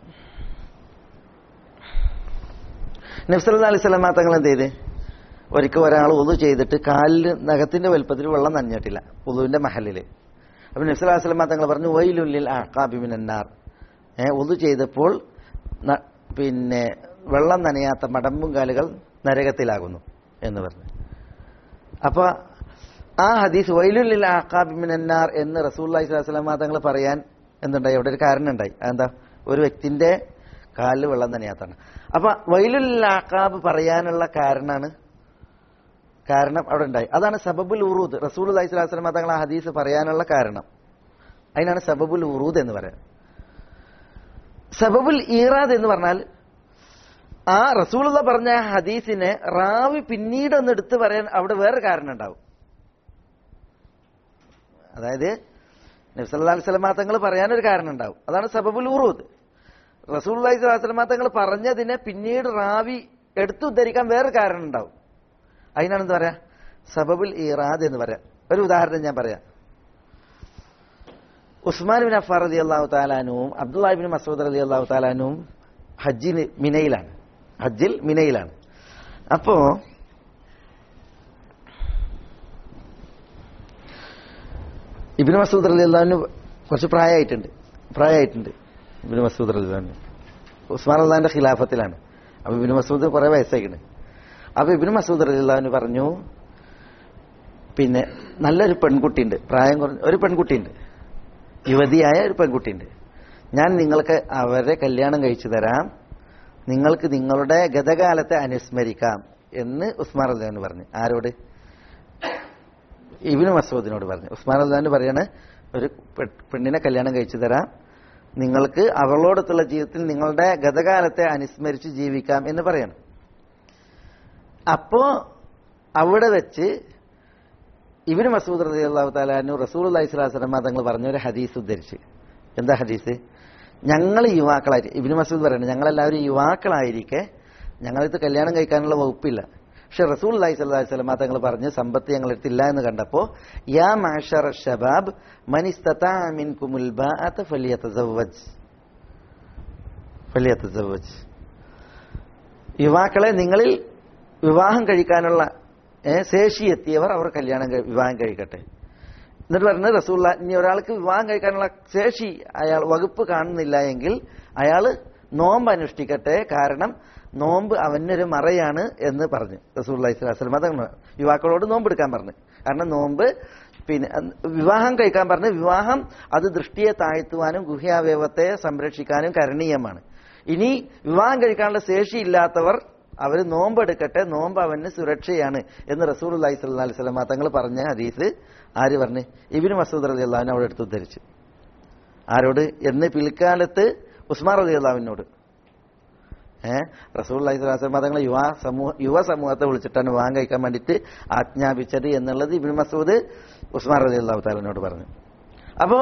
നബി സല്ലല്ലാഹു അലൈഹി വസല്ലം തങ്ങൾ എന്ത് ചെയ്ത്, ഒരിക്കൽ ഒരാൾ ഉളു ചെയ്തിട്ട് കാലിൽ നഖത്തിന്റെ വലുപ്പത്തിൽ വെള്ളം നനഞ്ഞിട്ടില്ല ഉളുവിന്റെ മഹലില്. അപ്പൊ നബി സല്ലല്ലാഹു അലൈഹി വസല്ലം തങ്ങൾ പറഞ്ഞു വൈലുൽ ലിൽ അഖാബി മിനൻ നാർ. ഏഹ് ഉളു ചെയ്തപ്പോൾ പിന്നെ വെള്ളം നനയാത്ത മടമ്പും കാലുകൾ നരകത്തിലാകുന്നു എന്ന് പറഞ്ഞു. അപ്പൊ ആ ഹദീസ് വൈലുൽ ലിൽ അഖാബി മിനൻ നാർ എന്ന് റസൂലുള്ളാഹി സ്വല്ലല്ലാഹു അലൈഹി വസല്ലം തങ്ങൾ പറയാൻ എന്തുണ്ടായി, അവിടെ ഒരു കാരണം ഉണ്ടായി. അതെന്താ? ഒരു വ്യക്തിന്റെ കാലിൽ വെള്ളം നനയാത്താണ്. അപ്പൊ വൈലുൽ ലിൽ അഖാബ് പറയാനുള്ള കാരണമാണ് കാരണം അവിടെ ഉണ്ടായി. അതാണ് സബബുൽ ഉറൂദ്. റസൂലുള്ളാഹി സ്വല്ലല്ലാഹു അലൈഹി വസല്ലം തങ്ങൾ ആ ഹദീസ് പറയാനുള്ള കാരണം. അതിനാണ് സബബുൽ ഉറൂദ് എന്ന് പറയാൻ. സബബുൽ ഈറാദ് എന്ന് പറഞ്ഞാൽ ആ റസൂലുള്ള പറഞ്ഞ ഹദീസിനെ റാവി പിന്നീട് ഒന്ന് എടുത്ത് പറയാൻ അവിടെ വേറെ കാരണം ഉണ്ടാവും. അതായത് നബി സല്ലല്ലാഹു അലൈഹി വസല്ലം തങ്ങൾ പറയാനൊരു കാരണം ഉണ്ടാവും. അതാണ് സബബുൽ ഉറൂദ്. റസൂലുള്ളാഹി സ്വല്ലല്ലാഹു അലൈഹി വസല്ലം തങ്ങൾ പറഞ്ഞതിനെ പിന്നീട് റാവി എടുത്തുദ്ധരിക്കാൻ വേറെ കാരണം ഉണ്ടാവും. അതിനാണ് എന്താ പറയാ, സബബുൽ ഈറാദ് എന്ന് പറയാം. ഒരു ഉദാഹരണം ഞാൻ പറയാം. ഉസ്മാൻ ബിൻ അഫ്ഫാൻ റളിയല്ലാഹു തആല അൻഹുവും അബ്ദുല്ലാഹി ബിൻ മസ്ഊദ് റളിയല്ലാഹു തആല അൻഹുവും ഹജ്ജിന് മിനയിലാണ് ഹജ്ജിൽ മിനയിലാണ്. അപ്പോ ഇബ്നു മസ്ഊദ് റളിയല്ലാഹു അൻഹു കുറച്ച് പ്രായമായിട്ടുണ്ട് പ്രായമായിട്ടുണ്ട് ഇബ്നു മസ്ഊദ് റളിയല്ലാഹു അൻഹു ഉസ്മാൻ റളിയല്ലാഹുവിന്റെ ഖിലാഫത്തിലാണ്. അപ്പൊ ഇബ്നു മസ്ഊദ് കുറെ വയസ്സായിട്ടുണ്ട്. അപ്പൊ ഇബ്നു മസ്ഊദ് റളിയല്ലാഹു അൻഹു പറഞ്ഞു, പിന്നെ നല്ലൊരു പെൺകുട്ടിയുണ്ട്, പ്രായം കുറഞ്ഞ ഒരു പെൺകുട്ടിയുണ്ട്, യുവതിയായ ഒരു പെൺകുട്ടിയുണ്ട്. ഞാൻ നിങ്ങൾക്ക് അവരെ കല്യാണം കഴിച്ചു തരാം, നിങ്ങൾക്ക് നിങ്ങളുടെ ഗതകാലത്തെ അനുസ്മരിക്കാം എന്ന് ഉസ്മാൻ റളിയല്ലാഹു അൻഹു പറഞ്ഞു. ആരോട്? ഇബ്നു മസ്ഊദിനോട് പറഞ്ഞു. ഉസ്മാൻ റളിയല്ലാഹു അൻഹു പറയാണ്, ഒരു പെണ്ണിനെ കല്യാണം കഴിച്ചു തരാം, നിങ്ങൾക്ക് അവളോടൊത്തുള്ള ജീവിതത്തിൽ നിങ്ങളുടെ ഗതകാലത്തെ അനുസ്മരിച്ച് ജീവിക്കാം എന്ന് പറയണം. അപ്പോ അവിടെ വെച്ച് ഇബ്നു മസ്ഊദ് റളിയല്ലാഹു തആല അൻഹു റസൂലുള്ളാഹി സ്വല്ലല്ലാഹു അലൈഹി വസല്ലം തങ്ങൾ പറഞ്ഞ ഒരു ഹദീസ് ഉദ്ധരിച്ച്. എന്താ ഹദീസ്? ഞങ്ങൾ യുവാക്കളായിട്ട്, ഇബ്നു മസ്ഊദ് പറയുന്നത്, ഞങ്ങളെല്ലാവരും യുവാക്കളായിരിക്കെ ഞങ്ങളിത് കല്യാണം കഴിക്കാനുള്ള വകുപ്പില്ല. പക്ഷെ റസൂലുള്ളാഹി സ്വല്ലല്ലാഹു അലൈഹി വസല്ലം തങ്ങൾ പറഞ്ഞ് സമ്പത്ത് ഞങ്ങളെടുത്തില്ല എന്ന് കണ്ടപ്പോ യാ മഅ്ശറ ശബാബ് മൻ ഇസ്തതാഅ മിൻകുമുൽ ബാഅത ഫലിയതസവ്വജ് ഫലിയതസവ്വജ്. യുവാക്കളെ, നിങ്ങളിൽ വിവാഹം കഴിക്കാനുള്ള ശേഷിയെത്തിയവർ അവർ കല്യാണം വിവാഹം കഴിക്കട്ടെ. എന്നിട്ട് പറഞ്ഞത് റസൂലുള്ളാഹി, ഇനി ഒരാൾക്ക് വിവാഹം കഴിക്കാനുള്ള ശേഷി അയാൾ വകുപ്പ് കാണുന്നില്ല എങ്കിൽ അയാൾ നോമ്പ് അനുഷ്ഠിക്കട്ടെ, കാരണം നോമ്പ് അവനൊരു മറയാണ് എന്ന് പറഞ്ഞു റസൂലുള്ളാഹി സ്വല്ലല്ലാഹു അലൈഹി വസല്ലം തങ്ങൾ യുവാക്കളോട് നോമ്പ് എടുക്കാൻ പറഞ്ഞു. കാരണം നോമ്പ് പിന്നെ വിവാഹം കഴിക്കാൻ പറഞ്ഞു. വിവാഹം അത് ദൃഷ്ടിയെ താഴ്ത്തുവാനും ഗുഹ്യാവയവത്തെ സംരക്ഷിക്കാനും കരണീയമാണ്. ഇനി വിവാഹം കഴിക്കാനുള്ള ശേഷിയില്ലാത്തവർ അവർ നോമ്പെടുക്കട്ടെ, നോമ്പ് അവന് സുരക്ഷയാണ് എന്ന് റസൂലുള്ളാഹി സ്വല്ലല്ലാഹു അലൈഹി വസല്ലം തങ്ങൾ പറഞ്ഞ ഹദീസ് ആര് പറഞ്ഞു? ഇബ്നു മസ്ഊദ് റളിയല്ലാഹു അൻഹു അവിടെ എടുത്ത് ഉദ്ധരിച്ചു. ആരോട്? എന്ന് പിൽക്കാലത്ത് ഉസ്മാൻ റളിയല്ലാഹു അൻഹുവിനോട്. ഏഹ് റസൂലുള്ളാഹി സ്വല്ലല്ലാഹു അലൈഹി വസല്ലം തങ്ങൾ യുവ സമൂഹ യുവ സമൂഹത്തെ വിളിച്ചിട്ടാണ് വിവാഹം കഴിക്കാൻ വേണ്ടിയിട്ട് ആജ്ഞാപിച്ചത് എന്നുള്ളത് ഇബ്നു മസ്ഊദ് ഉസ്മാൻ റളിയല്ലാഹു തആലയോട് പറഞ്ഞു. അപ്പോ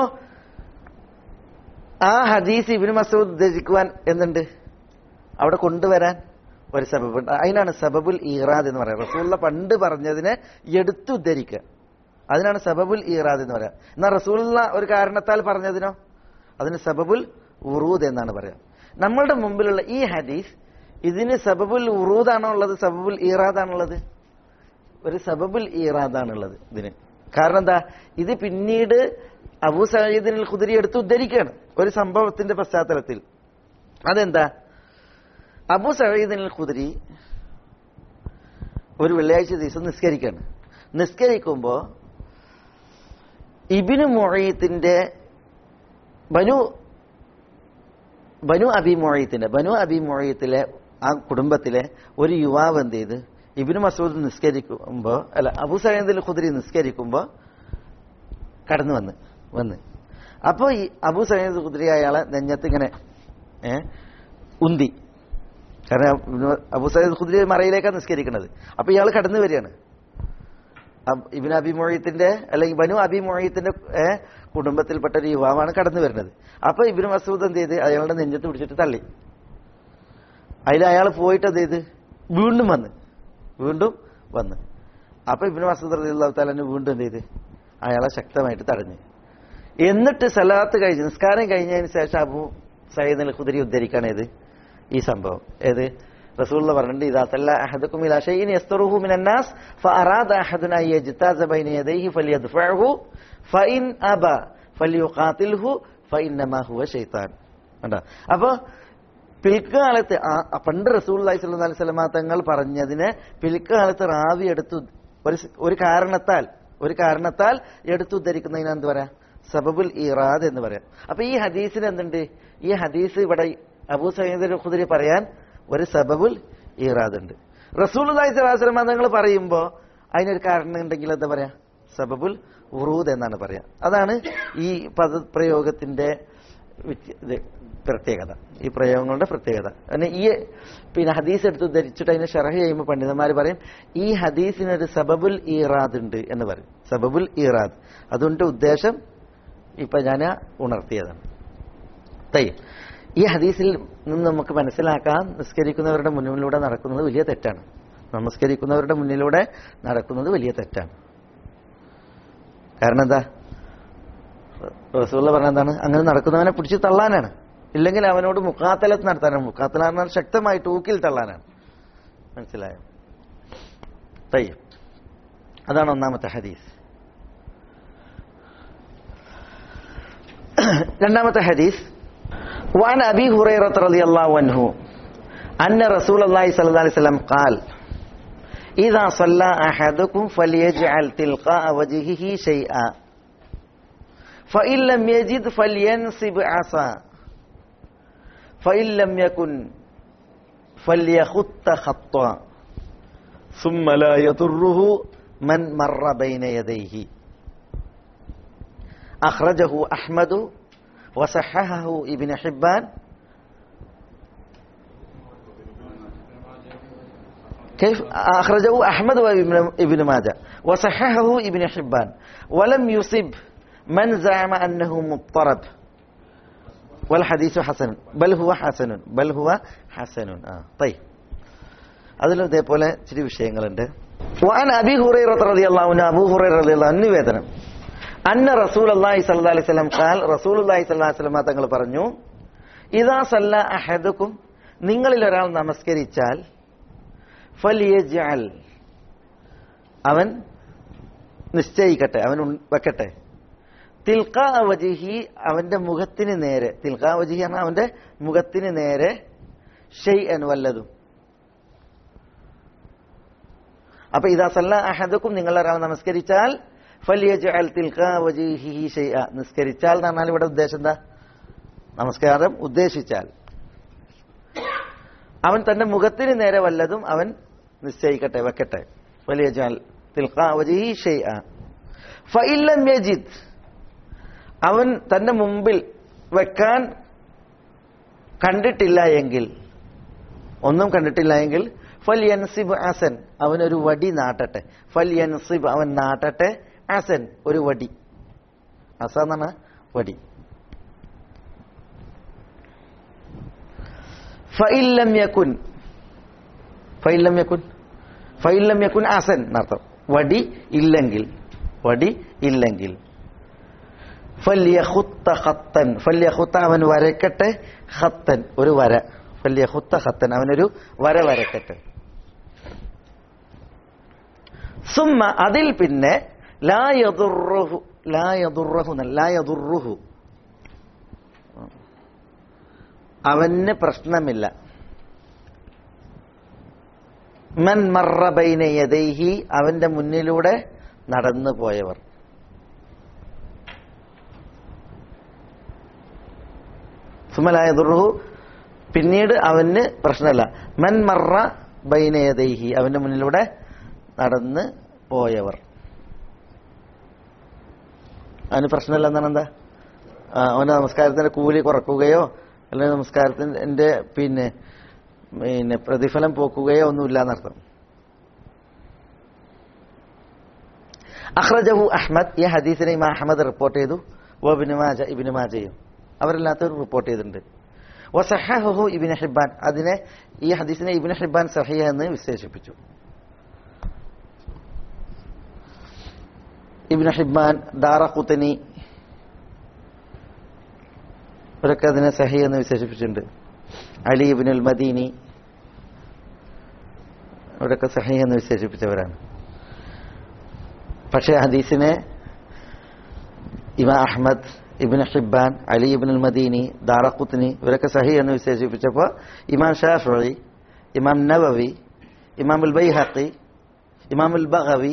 ആ ഹദീസ് ഇബ്നു മസ്ഊദ് ഉദ്ധരിക്കുവാൻ എന്തുണ്ട് അവിടെ കൊണ്ടുവരാൻ ഒരു സബബുണ്ട്. അതിനാണ് സബബുൽ ഈറാദ് എന്ന് പറയുന്നത്. റസൂലുള്ള പണ്ട് പറഞ്ഞതിനെ എടുത്തുദ്ധരിക്കുക, അതിനാണ് സബബുൽ ഈറാദ് എന്ന് പറയുക. എന്നാൽ റസൂലുള്ള ഒരു കാരണത്താൽ പറഞ്ഞതിനോ അതിന് സബബുൽ ഉറൂദ് എന്നാണ് പറയാം. നമ്മളുടെ മുമ്പിലുള്ള ഈ ഹദീസ് ഇതിന് സബബുൽ ഉറൂദാണോ ഉള്ളത്, സബബുൽ ഈറാദാണുള്ളത്? ഒരു സബബുൽ ഈറാദാണുള്ളത് ഇതിന്. കാരണം എന്താ, ഇത് പിന്നീട് അബൂ സഈദ് അൽ ഖുദരി എടുത്ത് ഉദ്ധരിക്കുകയാണ് ഒരു സംഭവത്തിന്റെ പശ്ചാത്തലത്തിൽ. അതെന്താ, അബൂ സഈദ് അൽ ഖുദരി ഒരു വെള്ളിയാഴ്ച ദിവസം നിസ്കരിക്കുകയാണ്. നിസ്കരിക്കുമ്പോ ഇബ്നു മുഈത്തിന്റെ ബനു ബനു അബി മുഈത്തിന്റെ ബനു അബി മുഈത്തിലെ ആ കുടുംബത്തിലെ ഒരു യുവാവ് എന്ത് ചെയ്ത്, ഇബ്നു മസ്ഊദ് നിസ്കരിക്കുമ്പോ അല്ല അബൂ സഈദ് അൽ ഖുദരി നിസ്കരിക്കുമ്പോ കടന്നു വന്ന് വന്ന് അപ്പോ ഈ അബൂ സഈദ് അൽ ഖുദരി അയാളെ നെഞ്ഞത്ത് ഇങ്ങനെ ഏഹ് ഉന്തി. കാരണം അബൂ സഈദ് അൽ ഖുദരി മറയിലേക്കാണ് നിസ്കരിക്കുന്നത്. അപ്പൊ ഇയാൾ കടന്നു വരികയാണ്. ഇബ്നു അബി മുഈത്തിന്റെ അല്ലെങ്കിൽ ബനു അബി മുഈത്തിന്റെ കുടുംബത്തിൽപ്പെട്ട ഒരു യുവാവാണ് കടന്നു വരുന്നത്. അപ്പൊ ഇബ്നു മസ്ഊദ് എന്ത് ചെയ്ത് അയാളുടെ നെഞ്ചത്ത് പിടിച്ചിട്ട് തള്ളി. അതിൽ അയാൾ പോയിട്ട് എന്ത് ചെയ്ത് വീണ്ടും വന്ന് വീണ്ടും വന്ന് അപ്പൊ ഇബ്നു മസ്ഊദ് റളിയല്ലാഹു തആല വീണ്ടും എന്ത് ചെയ്ത് അയാളെ ശക്തമായിട്ട് തടഞ്ഞു. എന്നിട്ട് സലാത്ത് കഴിഞ്ഞ് നിസ്കാരം കഴിഞ്ഞതിന് ശേഷം അബൂ സഈദ് അൽ ഖുദരി ഉദ്ധരിക്കാണ് ഏത് ഈ സംഭവം. ഏത് റസൂലുള്ള പറഞ്ഞിട്ടുണ്ട്, ഇദാ സല്ല അഹദുക്കും ഇലാ ശൈഇൻ യസ്തറുഹു മിനൻ നാസ് ഫഅറാദ അഹദുൻ അൻ യജ്താസ ബൈന യദൈഹി ഫലിയദ്ഫഉഹു ഫഇൻ അബ ഫലിയുഖാതിൽഹു ഫഇന്നമാ ഹുവ ശൈത്താൻ. കണ്ടോ? അപ്പൊ പിൽക്കാലത്ത് പണ്ട് റസൂലുള്ളാഹി സ്വല്ലല്ലാഹു അലൈഹി വസല്ലമ തങ്ങൾ പറഞ്ഞതിനെ പിൽക്കാലത്ത് റാവി എടുത്തു ഒരു ഒരു കാരണത്താൽ ഒരു കാരണത്താൽ എടുത്തുദ്ധരിക്കുന്നതിന് എന്ത് പറയാ, സബബുൽ ഈറാദ് എന്ന് പറയാം. അപ്പൊ ഈ ഹദീസിന് എന്തുണ്ട്, ഈ ഹദീസ് ഇവിടെ അബൂ സഈദ് അൽ ഖുദരി പറയാൻ ഒരു സബബുൽ ഈറാദ് ഉണ്ട്. റസൂലുള്ളാഹി സ്വല്ലല്ലാഹു അലൈഹി വസല്ലം തങ്ങൾ പറയുമ്പോൾ അതിനൊരു കാരണം ഉണ്ടെങ്കിൽ എന്താ പറയാ, സബബുൽ ഉറൂദ് എന്നാണ് പറയാ. അതാണ് ഈ പദപ്രയോഗത്തിന്റെ പ്രത്യേകത, ഈ പ്രയോഗങ്ങളുടെ പ്രത്യേകത. പിന്നെ ഈ പിന്നെ ഹദീസ് എടുത്ത് ധരിച്ചിട്ട് അതിനെ ഷറഹ് ചെയ്യുമ്പോൾ പണ്ഡിതന്മാർ പറയും ഈ ഹദീസിനൊരു സബബുൽ ഈറാദ് ഉണ്ട് എന്ന് പറയും. സബബുൽ ഈറാദ്, അതുകൊണ്ട് ഉദ്ദേശം ഇപ്പൊ ഞാൻ ഉണർത്തിയതാണ്. തയ്യ ഈ ഹദീസിൽ നിന്ന് നമുക്ക് മനസ്സിലാക്കാം, നിസ്കരിക്കുന്നവരുടെ മുന്നിലൂടെ നടക്കുന്നത് വലിയ തെറ്റാണ്. നമസ്കരിക്കുന്നവരുടെ മുന്നിലൂടെ നടക്കുന്നത് വലിയ തെറ്റാണ്. കാരണം എന്താ, റസൂലുള്ള പറഞ്ഞ എന്താണ്, അങ്ങനെ നടക്കുന്നവനെ പിടിച്ച് തള്ളാനാണ്, ഇല്ലെങ്കിൽ അവനോട് മുഖാത്തലത്ത് നടത്താനാണ്. മുഖാത്തല പറഞ്ഞാൽ ശക്തമായിട്ട് ഊക്കിൽ തള്ളാനാണ്. മനസ്സിലായോ? തയ്യ അതാണ് ഒന്നാമത്തെ ഹദീസ്. രണ്ടാമത്തെ ഹദീസ്, وعن أبي هريرة رضي الله عنه أن رسول الله صلى الله عليه وسلم قال إذا صلى أحدكم فليجعل تلقاء وجهه شيئا فإن لم يجد فلينصب عصا فإن لم يكن فليخط خطا ثم لا يضره من مر بين يديه. أخرجه أحمد وصححه ابن حبان كيف أخرجه أحمد وابن ماجه وصححه ابن حبان ولم يصب من زعم أنه مضطرب والحديث حسن بل هو حسن بل هو حسن آه. طيب അതിലും ഇതേപോലെ ചില വിഷയങ്ങളുണ്ട്. وعن أبي هريرة رضي الله عنه أبو هريرة رضي الله عنه നിവേദനം, അന്ന റസൂലുള്ളാഹി സ്വല്ലല്ലാഹു അലൈഹി വസല്ലം ഖാൽ റസൂലുള്ളാഹി സ്വല്ലല്ലാഹു അലൈഹി വസല്ലം തങ്ങൾ പറഞ്ഞു, ഇദാ സല്ല അഹദുക്കും നിങ്ങളിൽ ഒരാൾ നമസ്കരിച്ചാൽ ഫലിയജ്അൽ അവൻ നിശ്ചയിക്കട്ടെ, അവൻ വെക്കട്ടെ, തിൽഖാ വജ്ഹി അവന്റെ മുഖത്തിന് നേരെ, തിൽഖാ വജ്ഹി ആണ് അവന്റെ മുഖത്തിന് നേരെ, ഷൈഅൻ വല്ലതും. അപ്പൊ ഇദാ സല്ല അഹദുക്കും നിങ്ങളിൽ ഒരാൾ നമസ്കരിച്ചാൽ ഫലിയജ്അൽ തിൽഖാ വജ്ഹിഹി ഷൈഅ, നിസ്കരിച്ചാൽ എന്ന് പറഞ്ഞാൽ ഇവിടെ ഉദ്ദേശം എന്താ, നമസ്കാരം ഉദ്ദേശിച്ചാൽ അവൻ തന്റെ മുഖത്തിന് നേരെ വല്ലതും അവൻ നിശ്ചയിക്കട്ടെ, വെക്കട്ടെ. ഫലിയജ്അൽ തിൽഖാ വജ്ഹിഹി ഷൈഅ ഫഇൻ ലം യജിദ് അവൻ തന്റെ മുമ്പിൽ വെക്കാൻ കണ്ടിട്ടില്ല എങ്കിൽ, ഒന്നും കണ്ടിട്ടില്ല എങ്കിൽ ഫൽയൻസിബ് അസൻ അവനൊരു വടി നാട്ടട്ടെ. ഫൽയൻസിബ് അവൻ നാട്ടട്ടെ, അസൻ ഒരു വടി, അസ എന്നാണ് വടി. ഫഇല്ലം യകുൻ ഫഇല്ലം യകുൻ ഫഇല്ലം യകുൻ അസൻ എന്നർത്ഥം, വടി ഇല്ലെങ്കിൽ, വടി ഇല്ലെങ്കിൽ ഫല്യഖുത്ത ഖത്തൻ, ഫല്യഖുത്ത അവൻ വരക്കട്ടെ, ഖത്തൻ ഒരു വര, ഫല്യഖുത്ത ഖത്തൻ അവനൊരു വര വരക്കട്ടെ. സുമ്മ അതിൽ പിന്നെ ലാ യദുറുഹു, ലാ യദുറുഹു ലാ യദുറുഹു അവന് പ്രശ്നമില്ല, മൻ മറ ബൈന യദൈഹി അവന്റെ മുന്നിലൂടെ നടന്നു പോയവർ. സുമ്മ ലാ യദുറുഹു പിന്നീട് അവന് പ്രശ്നമില്ല, മൻ മറ ബൈന യദൈഹി അവന്റെ മുന്നിലൂടെ നടന്ന് പോയവർ. അവന് പ്രശ്നമില്ല എന്നാണ് എന്താ? അവന് നമസ്കാരത്തിന്റെ കൂലി കുറക്കുകയോ അല്ലെങ്കിൽ നമസ്കാരത്തിന്റെ പിന്നെ പിന്നെ പ്രതിഫലം പോക്കുകയോ ഒന്നുമില്ല എന്നർത്ഥം. അഖ്റജഹു അഹ്മദ്, ഈ ഹദീസിനെ ഇമാം അഹ്മദ് റിപ്പോർട്ട് ചെയ്തു. വഇബ്നു മാജ, ഇബ്നു മാജയും അവരെല്ലാത്തവർ റിപ്പോർട്ട് ചെയ്തിട്ടുണ്ട്. വസഹഹഹു ഇബ്നു ഹിബ്ബാൻ, അതിനെ ഈ ഹദീസിനെ ഇബ്നു ഹിബ്ബാൻ സഹീഹ് എന്ന് വിശേഷിപ്പിച്ചു. ഇബ്നു ഹിബ്ബാൻ, ദാറഖുത്നി ഇവരൊക്കെ അതിനെ സഹീഹ് എന്ന് വിശേഷിപ്പിച്ചിട്ടുണ്ട്. അലി ഇബ്നുൽ മദീനി അവരൊക്കെ സഹീഹ് എന്ന് വിശേഷിപ്പിച്ചവരാണ്. പക്ഷേ ഹദീസിനെ ഇമാം അഹ്മദ്, ഇബ്നു ഹിബ്ബാൻ, അലി ഇബ്നുൽ മദീനി, ദാറഖുത്നി ഇവരൊക്കെ സഹീഹ് എന്ന് വിശേഷിപ്പിച്ചപ്പോൾ ഇമാം ഷാഫിഈ, ഇമാം നവവി, ഇമാം അൽ ബൈഹഖി, ഇമാം അൽ ബഗവി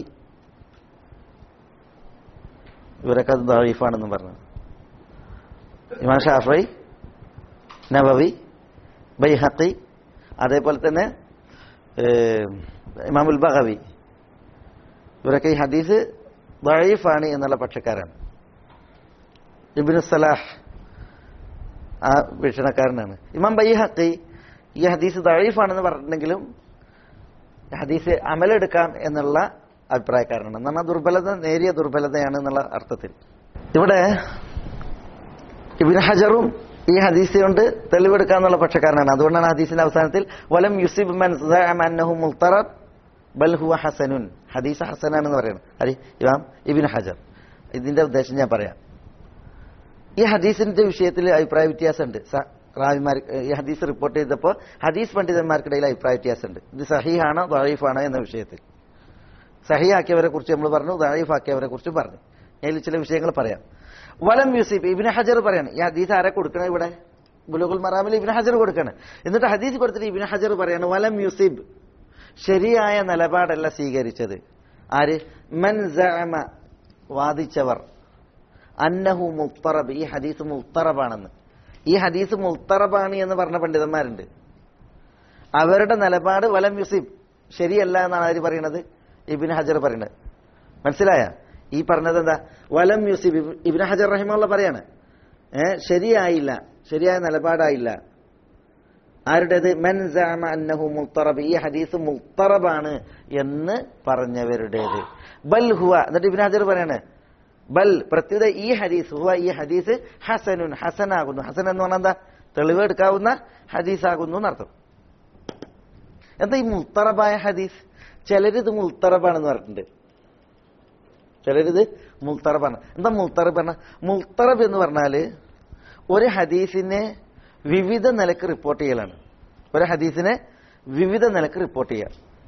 ഇവരൊക്കെ അത് ദഈഫാണെന്ന് പറഞ്ഞു. ഇമാം ഷാഫിഈ, നവവി, ബൈഹഖി, അതേപോലെ തന്നെ ഇമാം അൽ ബഗവി ഇവരൊക്കെ ഈ ഹദീസ് ദഈഫാണ് എന്നുള്ള പക്ഷക്കാരാണ്. ഇബ്നു സലാഹ് ആ വീക്ഷണക്കാരനാണ്. ഇമാം ബൈഹഖി ഈ ഹദീസ് ദഈഫാണെന്ന് പറഞ്ഞിട്ടുണ്ടെങ്കിലും ഹദീസ് അമലെടുക്കാം എന്നുള്ള അഭിപ്രായക്കാരനാണ്. എന്ന് പറഞ്ഞാൽ ദുർബലത നേരിയ ദുർബലതയാണ് എന്നുള്ള അർത്ഥത്തിൽ. ഇവിടെ ഇബ്നു ഹജറും ഈ ഹദീസ് കൊണ്ട് തെളിവെടുക്കാന്നുള്ള പക്ഷക്കാരനാണ്. അതുകൊണ്ടാണ് ഹദീസിന്റെ അവസാനത്തിൽ വലം യുസിബ് മൻ സഅമ അന്നഹു മുൽതറബ് ബൽ ഹുവ ഹസനുൻ, ഹദീസ് ഹസനാണെന്ന് പറയുന്നത് അരി ഇമാം ഇബ്നു ഹജർ. ഇതിന്റെ ഉദ്ദേശം ഞാൻ പറയാം. ഈ ഹദീസിന്റെ വിഷയത്തിൽ അഭിപ്രായ വ്യത്യാസമുണ്ട്. റാവിമാർ ഈ ഹദീസ് റിപ്പോർട്ട് ചെയ്തപ്പോൾ ഹദീസ് പണ്ഡിതന്മാർക്കിടയിൽ അഭിപ്രായ വ്യത്യാസമുണ്ട്. ഇത് സഹീഹാണോ ദഈഫാണോ എന്ന വിഷയത്തിൽ. സഹീഹാക്കിയവരെ കുറിച്ച് നമ്മൾ പറഞ്ഞു, ദഈഫാക്കിയവരെ കുറിച്ച് പറഞ്ഞു. അതിൽ ചില വിഷയങ്ങൾ പറയാം. വലം യൂസിഫ് ഇബ്നു ഹജർ പറയാണ്, ഈ ഹദീസ് ആരെ കൊടുക്കണം? ഇവിടെ ബുലുഗുൽ മറാമിൽ ഇബ്നു ഹജർ കൊടുക്കണം. എന്നിട്ട് ഹദീസ് കൊടുത്തിട്ട് ഇബ്നു ഹജർ പറയാണ് വലം യൂസിബ്, ശരിയായ നിലപാടല്ല സ്വീകരിച്ചത്. ആര്? മൻ സഅമ വാദിച്ചവർ, അന്നഹു മുൽത്തറബ് ഈ ഹദീസ് മുൽത്തറബാണെന്ന്. ഈ ഹദീസ് മുൽത്തറബാണ് എന്ന് പറഞ്ഞ പണ്ഡിതന്മാരുണ്ട്. അവരുടെ നിലപാട് വലം യൂസിബ് ശരിയല്ല എന്നാണ് ആര് പറയുന്നത്? ഇബ്നു ഹജർ പറയുന്നത്. മനസ്സിലായ? ഈ പറഞ്ഞത് എന്താ? വലം യൂസിബ് ഇബ്നു ഹജർ റഹിമഹുല്ലാഹ് പറയാണ് ഏഹ് ശരിയായില്ല, ശരിയായ നിലപാടായില്ല. ആരുടേത്? മൻ സഅമ അന്നഹു മുൽത്തറബ് ഈ ഹദീസ് മുൽത്തറബാണ് എന്ന് പറഞ്ഞവരുടേത്. ബൽ ഹുവ, എന്നിട്ട് ഇബ്നു ഹജർ പറയാണ് ബൽ പ്രത്യുത ഈ ഹദീസ് ഹുവ ഈ ഹദീസ് ഹസനുൻ ഹസനാകുന്നു. ഹസൻ എന്ന് പറഞ്ഞാൽ എന്താ? തെളിവെടുക്കാവുന്ന ഹദീസാകുന്നു എന്നർത്ഥം. എന്താ ഈ മുൽത്തറബായ ഹദീസ്? ചിലരിത് മുൽത്തറബാണെന്ന് പറഞ്ഞിട്ടുണ്ട്, ചിലരിത് മുൽത്തറബാണ്. എന്താ മുൽത്തറബ് പറഞ്ഞ? മുൽത്തറബ് എന്ന് പറഞ്ഞാല് ഒരു ഹദീസിനെ വിവിധ നിലക്ക് റിപ്പോർട്ട് ചെയ്യലാണ്. ഒരു ഹദീസിനെ വിവിധ നിലക്ക് റിപ്പോർട്ട് ചെയ്യുക.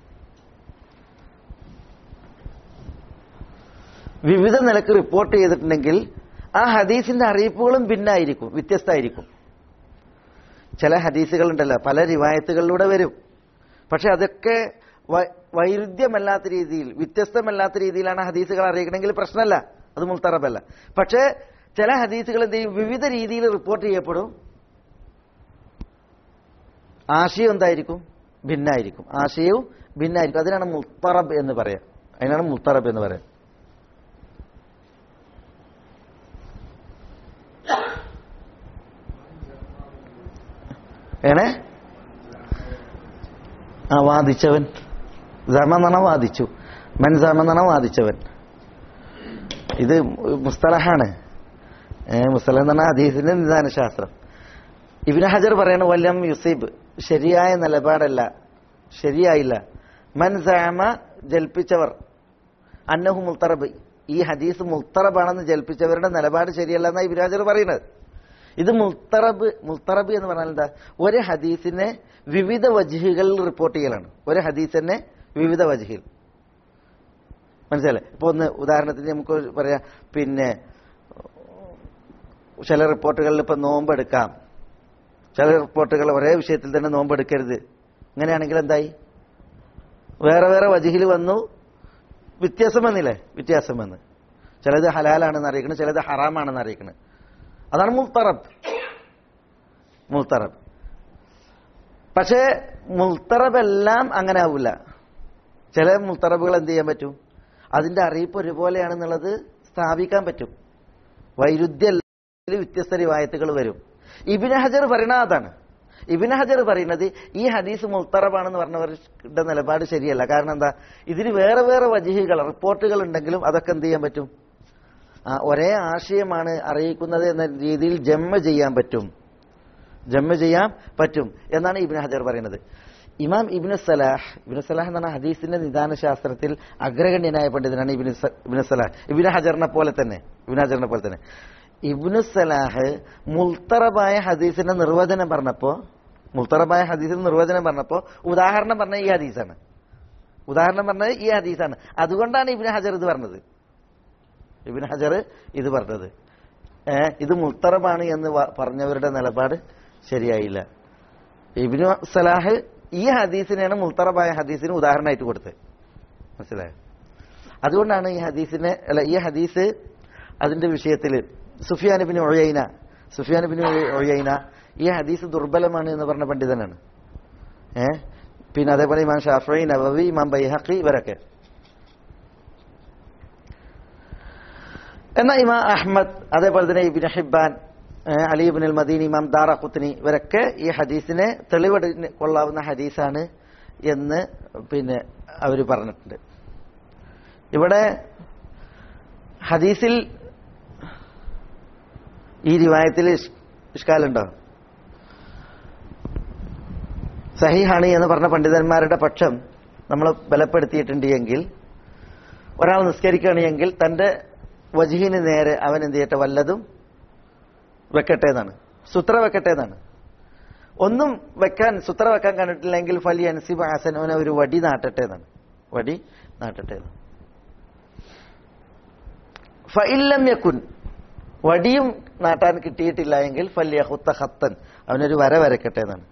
വിവിധ നിലക്ക് റിപ്പോർട്ട് ചെയ്തിട്ടുണ്ടെങ്കിൽ ആ ഹദീസിന്റെ അറിയിപ്പുകളും ഭിന്നായിരിക്കും, വ്യത്യസ്തമായിരിക്കും. ചില ഹദീസുകൾ ഉണ്ടല്ലോ പല റിവായത്തുകളിലൂടെ വരും, പക്ഷെ അതൊക്കെ വൈരുദ്ധ്യമല്ലാത്ത രീതിയിൽ, വ്യത്യസ്തമല്ലാത്ത രീതിയിലാണ് ഹദീസുകൾ അറിയിക്കണമെങ്കിൽ പ്രശ്നമല്ല, അത് മുൽത്തറബല്ല. പക്ഷേ ചില ഹദീസുകൾ എന്ത് ചെയ്യും? വിവിധ രീതിയിൽ റിപ്പോർട്ട് ചെയ്യപ്പെടും. ആശയം എന്തായിരിക്കും? ഭിന്നായിരിക്കും. ആശയവും ഭിന്നായിരിക്കും. അതിനാണ് മുൽത്തറബ് എന്ന് പറയാം. അതിനാണ് മുൽത്തറബ് എന്ന് പറയാം. ഏണേ ആ വാദിച്ചവൻ, സമെന്നാണ് വാദിച്ചു, മൻ സമെന്നാണ് വാദിച്ചവൻ. ഇത് മുസ്തലഹാണ്. മുസ്തലഹ് എന്ന് പറഞ്ഞാൽ ഹദീസിന്റെ നിദാന ശാസ്ത്രം. ഇബ്നു ഹജർ പറയണ വലം യുസീബ് ശരിയായ നിലപാടല്ല, ശരിയായില്ല. മൻ സഅമ ജൽപ്പിച്ചവർ, അന്നഹു മുൽത്തറബ് ഈ ഹദീസ് മുൽത്തറബാണെന്ന് ജൽപ്പിച്ചവരുടെ നിലപാട് ശരിയല്ല എന്നാണ് ഇബ്നു ഹജർ പറയുന്നത്. ഇത് മുൽത്തറബ് മുൽത്തറബ് എന്ന് പറഞ്ഞാൽ എന്താ? ഒരു ഹദീസിനെ വിവിധ വജ്ഹുകളിൽ റിപ്പോർട്ട് ചെയ്യലാണ്. ഒരു ഹദീസിനെ വിവിധ വജ്ഹിൽ, മനസ്സിലല്ലേ? ഇപ്പൊ ഒന്ന് ഉദാഹരണത്തിന് നമുക്ക് പറയാം, പിന്നെ ചില റിപ്പോർട്ടുകളിൽ ഇപ്പൊ നോമ്പെടുക്കാം, ചില റിപ്പോർട്ടുകൾ ഒരേ വിഷയത്തിൽ തന്നെ നോമ്പെടുക്കരുത്. ഇങ്ങനെയാണെങ്കിൽ എന്തായി? വേറെ വേറെ വജ്ഹിൽ വന്നു, വ്യത്യാസം വന്നില്ലേ? വ്യത്യാസം വന്ന് ചിലത് ഹലാലാണെന്ന് അറിയിക്കണം, ചിലത് ഹറാമാണെന്ന് അറിയിക്കണം. അതാണ് മുൽത്തറബ്. മുൽത്തറബ് പക്ഷേ മുൽത്തറബ് എല്ലാം അങ്ങനെ ആവില്ല. ചില മുൽത്തറബുകൾ എന്ത് ചെയ്യാൻ പറ്റും? അതിന്റെ അറിയിപ്പ് ഒരുപോലെയാണെന്നുള്ളത് സ്ഥാപിക്കാൻ പറ്റും. വൈരുദ്ധ്യ വ്യത്യസ്ത റിവായത്തുകൾ വരും. ഇബ്നു ഹജർ പറയുന്നത് അതാണ്. ഇബ്നു ഹജർ പറയുന്നത് ഈ ഹദീസ് മുൽത്തറബാണെന്ന് പറഞ്ഞവരുടെ നിലപാട് ശരിയല്ല. കാരണം എന്താ? ഇതിന് വേറെ വേറെ വജ്ഹുകൾ റിപ്പോർട്ടുകൾ ഉണ്ടെങ്കിലും അതൊക്കെ എന്ത് ചെയ്യാൻ പറ്റും? ഒരേ ആശയമാണ് അറിയിക്കുന്നത് എന്ന രീതിയിൽ ജമ്മ ചെയ്യാൻ പറ്റും, ജമ്മ ചെയ്യാൻ പറ്റും എന്നാണ് ഇബ്നു ഹജർ പറയുന്നത്. ഇമാം ഇബ്നു സലാഹ്, ഇബ്നു സലാഹ് എന്ന് പറഞ്ഞാൽ ഹദീസിന്റെ നിദാന ശാസ്ത്രത്തിൽ അഗ്രഗണ്യനായ പണ്ഡിതനാണ് ഇബ്നു ഇബ്നു സലാഹ്. ഇബ്നു ഹജറിനെ പോലെ തന്നെ ഇബ്നു ഹജറിനെ പോലെ തന്നെ ഇബ്നു സലാഹ് മുൽത്തറബായ ഹദീസിന്റെ നിർവചനം പറഞ്ഞപ്പോ മുൽത്തറബായ ഹദീസിന്റെ നിർവചനം പറഞ്ഞപ്പോ ഉദാഹരണം പറഞ്ഞ ഈ ഹദീസാണ്. ഉദാഹരണം പറഞ്ഞത് ഈ ഹദീസാണ്. അതുകൊണ്ടാണ് ഇബ്നു ഹജർ ഇത് പറഞ്ഞത്. ഇബ്നു ഹജർ ഇത് പറഞ്ഞത് ഏഹ് ഇത് മുൽത്തറബാണ് എന്ന് പറഞ്ഞവരുടെ നിലപാട് ശരിയായില്ല. ഇബ്നു സലാഹ് ഈ ഹദീസിനെയാണ് മുൽത്തറബായ ഹദീസിന് ഉദാഹരണമായിട്ട് കൊടുത്തത്. മനസ്സിലായോ? അതുകൊണ്ടാണ് ഈ ഹദീസിനെ അല്ല ഈ ഹദീസ് അതിന്റെ വിഷയത്തിൽ സുഫിയാൻ ഇബ്നു ഉയൈന സുഫിയാൻ ഇബ്നു ഉയൈന ഈ ഹദീസ് ദുർബലമാണ് എന്ന് പറഞ്ഞ പണ്ഡിതനാണ്. ഏഹ് പിന്നെ അതേപോലെ ഇമാം ഷാഫിഈ, നവവി, ഇമാം ബൈഹഖി ഇവരൊക്കെ. എന്നാൽ ഇമാം അഹ്മദ്, അതേപോലെ തന്നെ ഇബ്നു ഹിബ്ബാൻ, അലി ഇബ്നുൽ മദീനി, ഇമാം ദാറഖുത്നി ഇവരൊക്കെ ഈ ഹദീസിനെ തെളിവെടുക്കാൻ കൊള്ളാവുന്ന ഹദീസാണ് എന്ന് പിന്നെ അവർ പറഞ്ഞിട്ടുണ്ട്. ഇവിടെ ഹദീസിൽ ഈ റിവായത്തിൽ ഇഷ്കാലുണ്ടോ? സഹീഹാണ് എന്ന് പറഞ്ഞ പണ്ഡിതന്മാരുടെ പക്ഷം നമ്മൾ ബലപ്പെടുത്തിയിട്ടുണ്ട് എങ്കിൽ, ഒരാൾ നിസ്കരിക്കുകയാണെങ്കിൽ തന്റെ വജ്ഹിന് നേരെ അവൻ എന്ത് ചെയ്യട്ടെ? വല്ലതും വെക്കട്ടെ എന്നാണ്, സുത്ര വെക്കട്ടെ എന്നാണ്. ഒന്നും വെക്കാൻ സുത്ര വെക്കാൻ കണ്ടിട്ടില്ലെങ്കിൽ ഫലി അൻസിബ് ഹസനോന ഒരു വടി നാട്ടട്ടെ എന്നാണ്. വടി നാട്ടട്ടെ എന്നാണ്. ഫഇല്ലം യകുൻ, വടിയും നാട്ടാൻ കിട്ടിയിട്ടില്ല എങ്കിൽ ഫല്യഖുത്ത ഖത്തൻ, അവനൊരു വര വരക്കട്ടെ എന്നാണ്.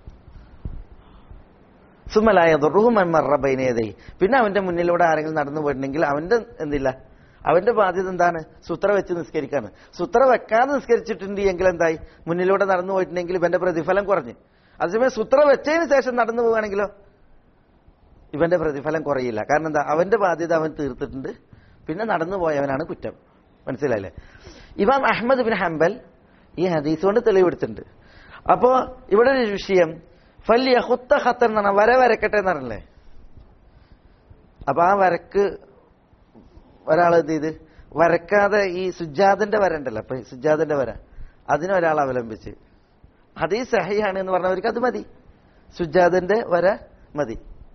സുമലായ ദുർറുഹു മൻ മർറ ബൈന യദൈഹി, പിന്നെ അവന്റെ മുന്നിലൂടെ ആരെങ്കിലും നടന്നു പോയിട്ടുണ്ടെങ്കിൽ അവന്റെ എന്തില്ല, അവന്റെ ബാധ്യത എന്താണ്? സുത്ര വെച്ച് നിസ്കരിക്കാണ്. സുത്ര വെക്കാതെ നിസ്കരിച്ചിട്ടുണ്ട് എങ്കിൽ എന്തായി? മുന്നിലൂടെ നടന്നു പോയിട്ടുണ്ടെങ്കിൽ ഇവന്റെ പ്രതിഫലം കുറഞ്ഞ്. അതേസമയം സുത്ര വെച്ചതിന് ശേഷം നടന്നു പോവുകയാണെങ്കിലോ ഇവന്റെ പ്രതിഫലം കുറയില്ല. കാരണം എന്താ? അവന്റെ ബാധ്യത അവൻ തീർത്തിട്ടുണ്ട്, പിന്നെ നടന്നു പോയവനാണ് കുറ്റം. മനസ്സിലായില്ലേ? ഇമാം അഹ്മദ് ബിൻ ഹംബൽ ഈ ഹദീസ് കൊണ്ട് തെളിവെടുത്തിട്ടുണ്ട്. അപ്പോ ഇവിടെ ഒരു വിഷയം ഫല്യഖുത്ത ഖത്തൻ എന്നാണ്, വര വരക്കട്ടെ എന്നറിയില്ലേ? അപ്പൊ ആ വരക്ക് ഒരാൾ എന്ത് ചെയ്ത് വരക്കാതെ ഈ സുജാദിന്റെ വര ഉണ്ടല്ലോ, അപ്പൊ സുജാദിന്റെ വര അതിനൊരാൾ അവലംബിച്ച് ഹദീസ് സഹീഹാണ് എന്ന് പറഞ്ഞവർക്ക് അത് മതി, സുജാദിന്റെ വര മതി.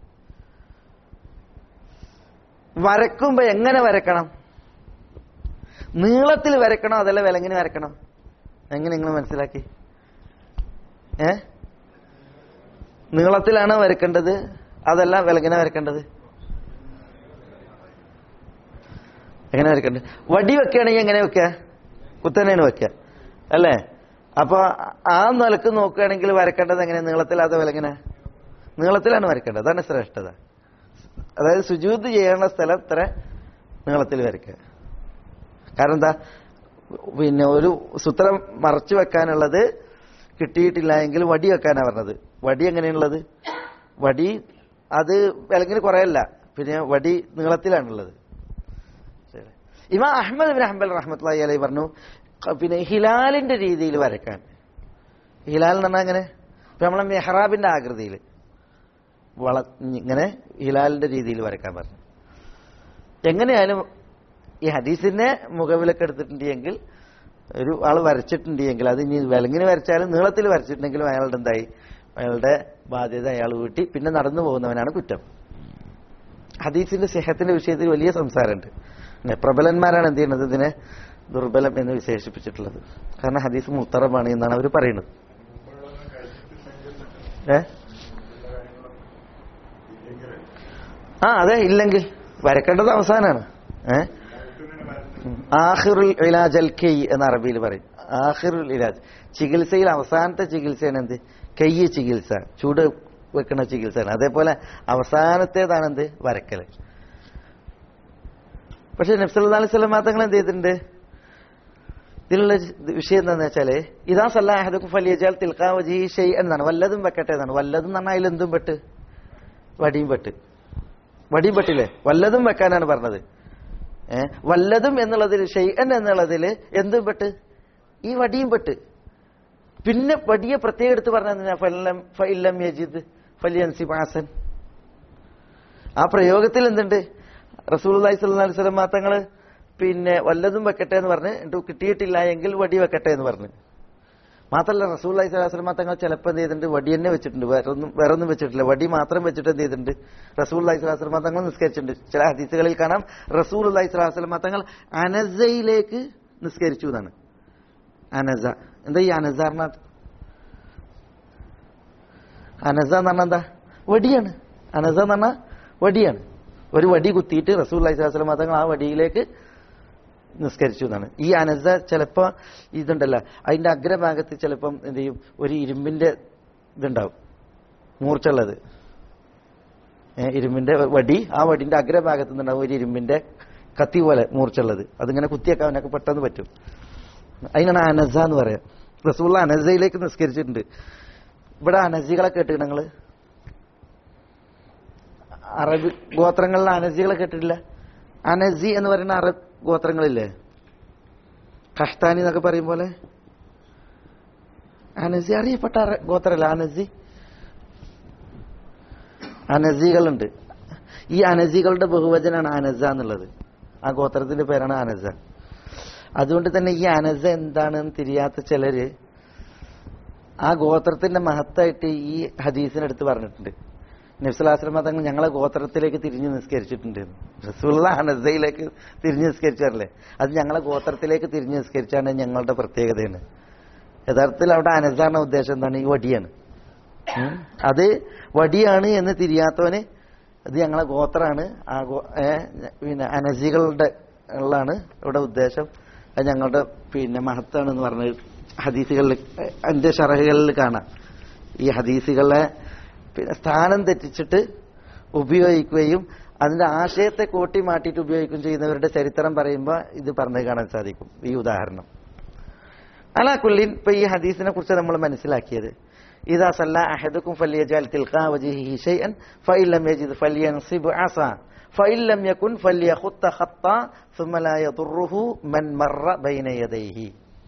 വരക്കുമ്പോ എങ്ങനെ വരക്കണം? നീളത്തിൽ വരക്കണോ അതല്ല വിലങ്ങിന് വരക്കണോ? എങ്ങനെ നിങ്ങൾ മനസ്സിലാക്കി? ഏ നീളത്തിലാണോ വരക്കേണ്ടത് അതല്ല വിലങ്ങിനെ വരക്കേണ്ടത്? എങ്ങനെ വരക്കേണ്ടത്? വടി വെക്കുകയാണെങ്കിൽ എങ്ങനെ വെക്കുക? കുത്തനെയാണ് വെക്കുക അല്ലേ? അപ്പൊ ആ നിലക്ക് നോക്കുകയാണെങ്കിൽ വരക്കേണ്ടത് എങ്ങനെ? നീളത്തിലാത്ത വിലങ്ങിനെ നീളത്തിലാണ് വരക്കേണ്ടത്. അതാണ് ശ്രേഷ്ഠത. അതായത് സുജൂദ് ചെയ്യേണ്ട സ്ഥലം ഇത്ര നീളത്തിൽ വരയ്ക്കുക. കാരണം എന്താ? പിന്നെ ഒരു സൂത്രം മറച്ചു വെക്കാനുള്ളത് കിട്ടിയിട്ടില്ല എങ്കിൽ വടി വെക്കാനാണ് പറഞ്ഞത്. വടി എങ്ങനെയുള്ളത്? വടി അത് വിലങ്ങിന് കുറയല്ല, പിന്നെ വടി നീളത്തിലാണുള്ളത്. ഇമാം അഹ്മദ് ബിൻ ഹംബൽ റഹ്മത്തുള്ളാഹി അലൈഹി പറഞ്ഞു പിന്നെ ഹിലാലിന്റെ രീതിയിൽ വരക്കാൻ. ഹിലാൽ എന്ന് പറഞ്ഞാൽ എങ്ങനെ? നമ്മളെ മെഹ്റാബിന്റെ ആകൃതിയിൽ വള ഇങ്ങനെ ഹിലാലിന്റെ രീതിയിൽ വരക്കാൻ പറഞ്ഞു. എങ്ങനെയായാലും ഈ ഹദീസിനെ മുഖവിലൊക്കെ എടുത്തിട്ടുണ്ടെങ്കിൽ ഒരു ആൾ വരച്ചിട്ടുണ്ടെങ്കിൽ അത് ഇനി വിലങ്ങിന് വരച്ചാലും നീളത്തിൽ വരച്ചിട്ടുണ്ടെങ്കിലും അയാളുടെ എന്തായി? അയാളുടെ ബാധ്യത അയാൾ വീട്ടി പിന്നെ നടന്നു പോകുന്നവനാണ് കുറ്റം. ഹദീസിന്റെ സിഹത്തിന്റെ വിഷയത്തിൽ വലിയ സംസാരമുണ്ട്. പ്രബലന്മാരാണ് എന്ത് ചെയ്യുന്നത് ഇതിനെ ദുർബലം എന്ന് വിശേഷിപ്പിച്ചിട്ടുള്ളത്. കാരണം ഹദീസ് മുത്തറബാണ് എന്നാണ് അവർ പറയുന്നത്. ഏ ആ അതെ, ഇല്ലെങ്കിൽ വരക്കേണ്ടത് അവസാനാണ്. ഏഹ് ആഖിറുൽ ഇലാജ് അൽ കൈ എന്ന് അറബിയിൽ പറയും. ആഖിറുൽ ഇലാജ്, ചികിത്സയിൽ അവസാനത്തെ ചികിത്സയാണ് എന്ത്? കയ്യ് ചികിത്സ, ചൂട് വെക്കുന്ന ചികിത്സയാണ്. അതേപോലെ അവസാനത്തേതാണ് എന്ത്? വരക്കല്. പക്ഷെ നബി സല്ലല്ലാഹു അലൈഹി വസല്ലം തങ്ങൾ എന്ത് ചെയ്തിട്ടുണ്ട്? ഇതിലുള്ള വിഷയം എന്താണെന്ന് വെച്ചാല് ഇദാ സല്ല അഹദുക്കും ഫലിയജൽ തിൽഖാ വജ്ഹി ഷൈഅൻ എന്നാണ്. വല്ലതും വെക്കട്ടെ എന്നാണ്. വല്ലതും എന്ന് പറഞ്ഞാൽ അതിലെന്തും പെട്ട്, വടിയും പെട്ട്. വടിയും പെട്ടില്ലേ? വല്ലതും വെക്കാനാണ് പറഞ്ഞത്. ഏഹ് വല്ലതും എന്നുള്ളതിൽ ഷൈഅൻ എന്നുള്ളതിൽ എന്തും പെട്ട്, ഈ വടിയും പെട്ട്. പിന്നെ വടിയെ പ്രത്യേകം എടുത്ത് പറഞ്ഞാൽ ഫല്ലം ഫഇല്ലം യജിദ് ഫലിയൻസിബ് ഹസൻ. ആ പ്രയോഗത്തിൽ എന്തുണ്ട്? റസൂലുള്ളാഹി സ്വല്ലല്ലാഹു അലൈഹി വസല്ലം തങ്ങള് പിന്നെ വല്ലതും വെക്കട്ടെ എന്ന് പറഞ്ഞ് കിട്ടിയിട്ടില്ല എങ്കിൽ വടി വെക്കട്ടെ എന്ന് പറഞ്ഞു. മാത്രമല്ല റസൂലുള്ളാഹി സ്വല്ലല്ലാഹു അലൈഹി വസല്ലം തങ്ങൾ ചിലപ്പോൾ എന്ത് ചെയ്തിട്ടുണ്ട്? വടി തന്നെ വെച്ചിട്ടുണ്ട്, വേറൊന്നും വേറൊന്നും വെച്ചിട്ടില്ല. വടി മാത്രം വെച്ചിട്ട് എന്ത് ചെയ്തിട്ടുണ്ട്? റസൂലുള്ളാഹി സ്വല്ലല്ലാഹു അലൈഹി വസല്ലം തങ്ങൾ നിസ്കരിച്ചിട്ടുണ്ട്. ചില ഹദീസുകളിൽ കാണാം റസൂലുള്ളാഹി സ്വല്ലല്ലാഹു അലൈഹി വസല്ലം തങ്ങൾ അനസയിലേക്ക് നിസ്കരിച്ചു എന്നാണ്. അനസ എന്താ ഈ അനസ പറഞ്ഞാൽ? അനസ എന്ന് പറഞ്ഞാൽ എന്താ? വടിയാണ്. അനസ എന്ന് പറഞ്ഞാൽ വടിയാണ്. ഒരു വടി കുത്തിയിട്ട് റസൂലുള്ളാഹി സ്വല്ലല്ലാഹു അലൈഹി വസല്ലം തങ്ങൾ ആ വടിയിലേക്ക് നിസ്കരിച്ചു എന്നാണ്. ഈ അനസ ചിലപ്പോ ഇതുണ്ടല്ലോ, അതിന്റെ അഗ്രഭാഗത്ത് ചിലപ്പം എന്ത് ചെയ്യും? ഒരു ഇരുമ്പിന്റെ ഇതുണ്ടാവും, മൂർച്ചുള്ളത്. ഏഹ് ഇരുമ്പിന്റെ വടി, ആ വടിന്റെ അഗ്രഭാഗത്ത് നിന്നുണ്ടാവും ഒരു ഇരുമ്പിന്റെ കത്തി പോലെ മൂർച്ചുള്ളത്. അതിങ്ങനെ കുത്തിയേക്കാൻ അവനൊക്കെ പെട്ടെന്ന് പറ്റും. അതിനാണ് അനസ എന്ന് പറയാം. റസൂലുള്ള അനസയിലേക്ക് നിസ്കരിച്ചിട്ടുണ്ട്. ഇവിടെ അനസികളെ കേട്ടിട്ട് നിങ്ങള് അറബി ഗോത്രങ്ങളിലെ അനസികളെ കേട്ടിട്ടില്ല? അനസി എന്ന് പറയുന്ന അറബ് ഗോത്രങ്ങളില്ലേ? കഷ്താനി എന്നൊക്കെ പറയും പോലെ അനസി അറിയപ്പെട്ട ഗോത്രമല്ല അനസി. അനസികളുണ്ട്. ഈ അനസികളുടെ ബഹുവചനാണ് അനസ എന്നുള്ളത്. ആ ഗോത്രത്തിന്റെ പേരാണ് അനസ. അതുകൊണ്ട് തന്നെ ഈ അനസ എന്താണെന്ന് തിരിയാത്ത ചിലര് ആ ഗോത്രത്തിന്റെ മഹത്തായിട്ട് ഈ ഹദീസിനെടുത്ത് പറഞ്ഞിട്ടുണ്ട്. നബി സല്ലല്ലാഹു അലൈഹി വസല്ലം തങ്ങൾ ഞങ്ങളെ ഗോത്രത്തിലേക്ക് തിരിഞ്ഞ് നിസ്കരിച്ചിട്ടുണ്ട്. റസൂലുള്ള അനസയിലേക്ക് തിരിഞ്ഞ് നിസ്കരിച്ചാറല്ലേ? അത് ഞങ്ങളെ ഗോത്രത്തിലേക്ക് തിരിഞ്ഞ് നിസ്കരിച്ചാണ് ഞങ്ങളുടെ പ്രത്യേകതയാണ്. യഥാർത്ഥത്തിൽ അവിടെ അനസാറിന്റെ ഉദ്ദേശം എന്താണ്? ഈ വടിയാണ്. അത് വടിയാണ് എന്ന് തിരിയാത്തവന് അത് ഞങ്ങളെ ഗോത്രാണ്, ആ ഗോ പിന്നെ അനസികളുടെ ഉള്ളാണ് ഇവിടെ ഉദ്ദേശം. അത് ഞങ്ങളുടെ പിന്നെ മഹത്താണ് എന്ന് പറഞ്ഞ ഹദീസുകളിൽ അതിന്റെ ഷറഹുകളിൽ കാണാം. ഈ ഹദീസുകളെ പിന്നെ സ്ഥാനം തെറ്റിച്ചിട്ട് ഉപയോഗിക്കുകയും അതിന്റെ ആശയത്തെ കൂട്ടി മാറ്റിയിട്ട് ഉപയോഗിക്കുകയും ചെയ്യുന്നവരുടെ ചരിത്രം പറയുമ്പോൾ ഇത് പറഞ്ഞു കാണാൻ സാധിക്കും. ഈ ഉദാഹരണം അലാ കുല്ലിൻ ഇപ്പൊ ഈ ഹദീസിനെ കുറിച്ച് നമ്മൾ മനസ്സിലാക്കിയത് ഇദാ സല്ല അഹദുക്കും ഫലിയജൽ തിൽഖാ വജ്ഹിഹി ഷൈഅൻ ഫഇൻ ലം യജിദ് ഫലിയൻസിബ് അസാ ഫഇൻ ലം യകുൻ ഫലിയഖുത്ത ഖത്ത ثم لا يضره من مر بين يديه.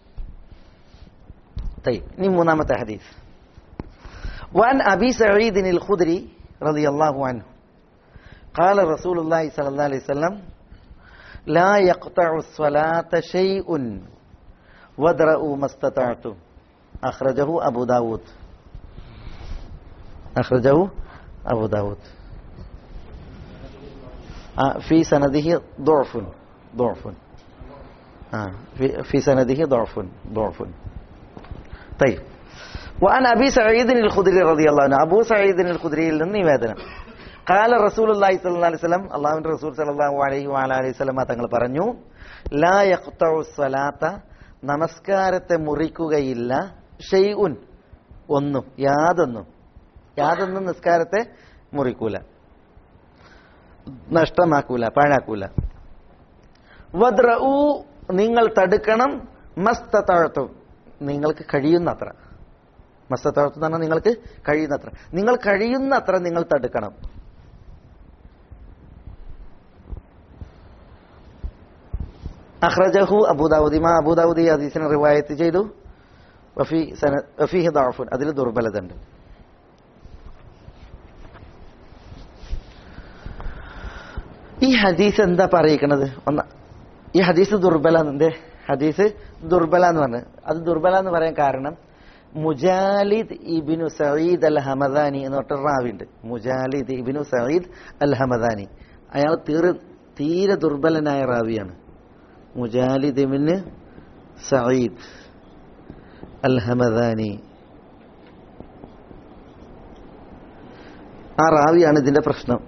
طيب ني മൂന്നാമത്തെ ഹദീസ്. وعن أبي سعيد الخدري رضي الله عنه قال رسول الله صلى الله عليه وسلم لا يقطع الصلاة شيء وادرؤوا ما استطعتم. أخرجه أبو داود. أخرجه أبو داود. في سنده ضعف ضعف في في سنده ضعف ضعف. طيب وعن أبي سعيد الخدري رضي الله عنه أبو سعيد الخدري നിവേദനം قال رسول الله صلى الله عليه وسلم അല്ലാഹുവിന്റെ റസൂൽ സല്ലല്ലാഹു അലൈഹി വഅലൈഹി വസല്ലം തങ്ങൾ പറഞ്ഞു ലാ യഖ്തഉ സ്വലാത്ത നമസ്കാരത്തെ മുറിക്കുകയില്ല ഷൈഉൻ ഒന്നും യാതൊന്നും യാതൊന്നും നിസ്കാരത്തെ മുറിക്കൂല, നഷ്ടമാക്കൂല, പാഴാക്കൂല. വദ്റഉ നിങ്ങൾ തടുക്കണം മസ്തതഅതും നിങ്ങൾക്ക് കഴിയുന്നത്ര. മസ്തതഅതും എന്ന് പറഞ്ഞാൽ നിങ്ങൾക്ക് കഴിയുന്നത്ര, നിങ്ങൾ കഴിയുന്നത്ര നിങ്ങൾ തടുക്കണം. അഖ്റജഹു അബൂദാവൂദ്. ഇമാം അബൂദാവൂദ് ഈ ഹദീസിനെ റിവായത്ത് ചെയ്തു. വഫീ സനദ് വഫീഹി ദഅഫുൻ, അതിൽ ദുർബലതയുണ്ട്. ഈ ഹദീസ് എന്താ പറയിക്കണത്? ഒന്ന്, ഈ ഹദീസ് ദുർബല. എന്തേ ഹദീസ് ദുർബല എന്ന് പറഞ്ഞു? അത് ദുർബല എന്ന് പറയാൻ കാരണം മുജാലിദ് ഇബ്നു സഈദ് അൽ ഹമദാനി എന്ന് പറഞ്ഞ റാവിണ്ട്. മുജാലിദ് ഇബ്നു സഈദ് അൽ ഹമദാനി അയാൾ തീർ തീരെ ദുർബലനായ റാവിയാണ്. മുജാലിദ് ഇബ്നു സഈദ് അൽ ഹമദാനി. ആ റാവിയാണ് ഇതിന്റെ പ്രശ്നം.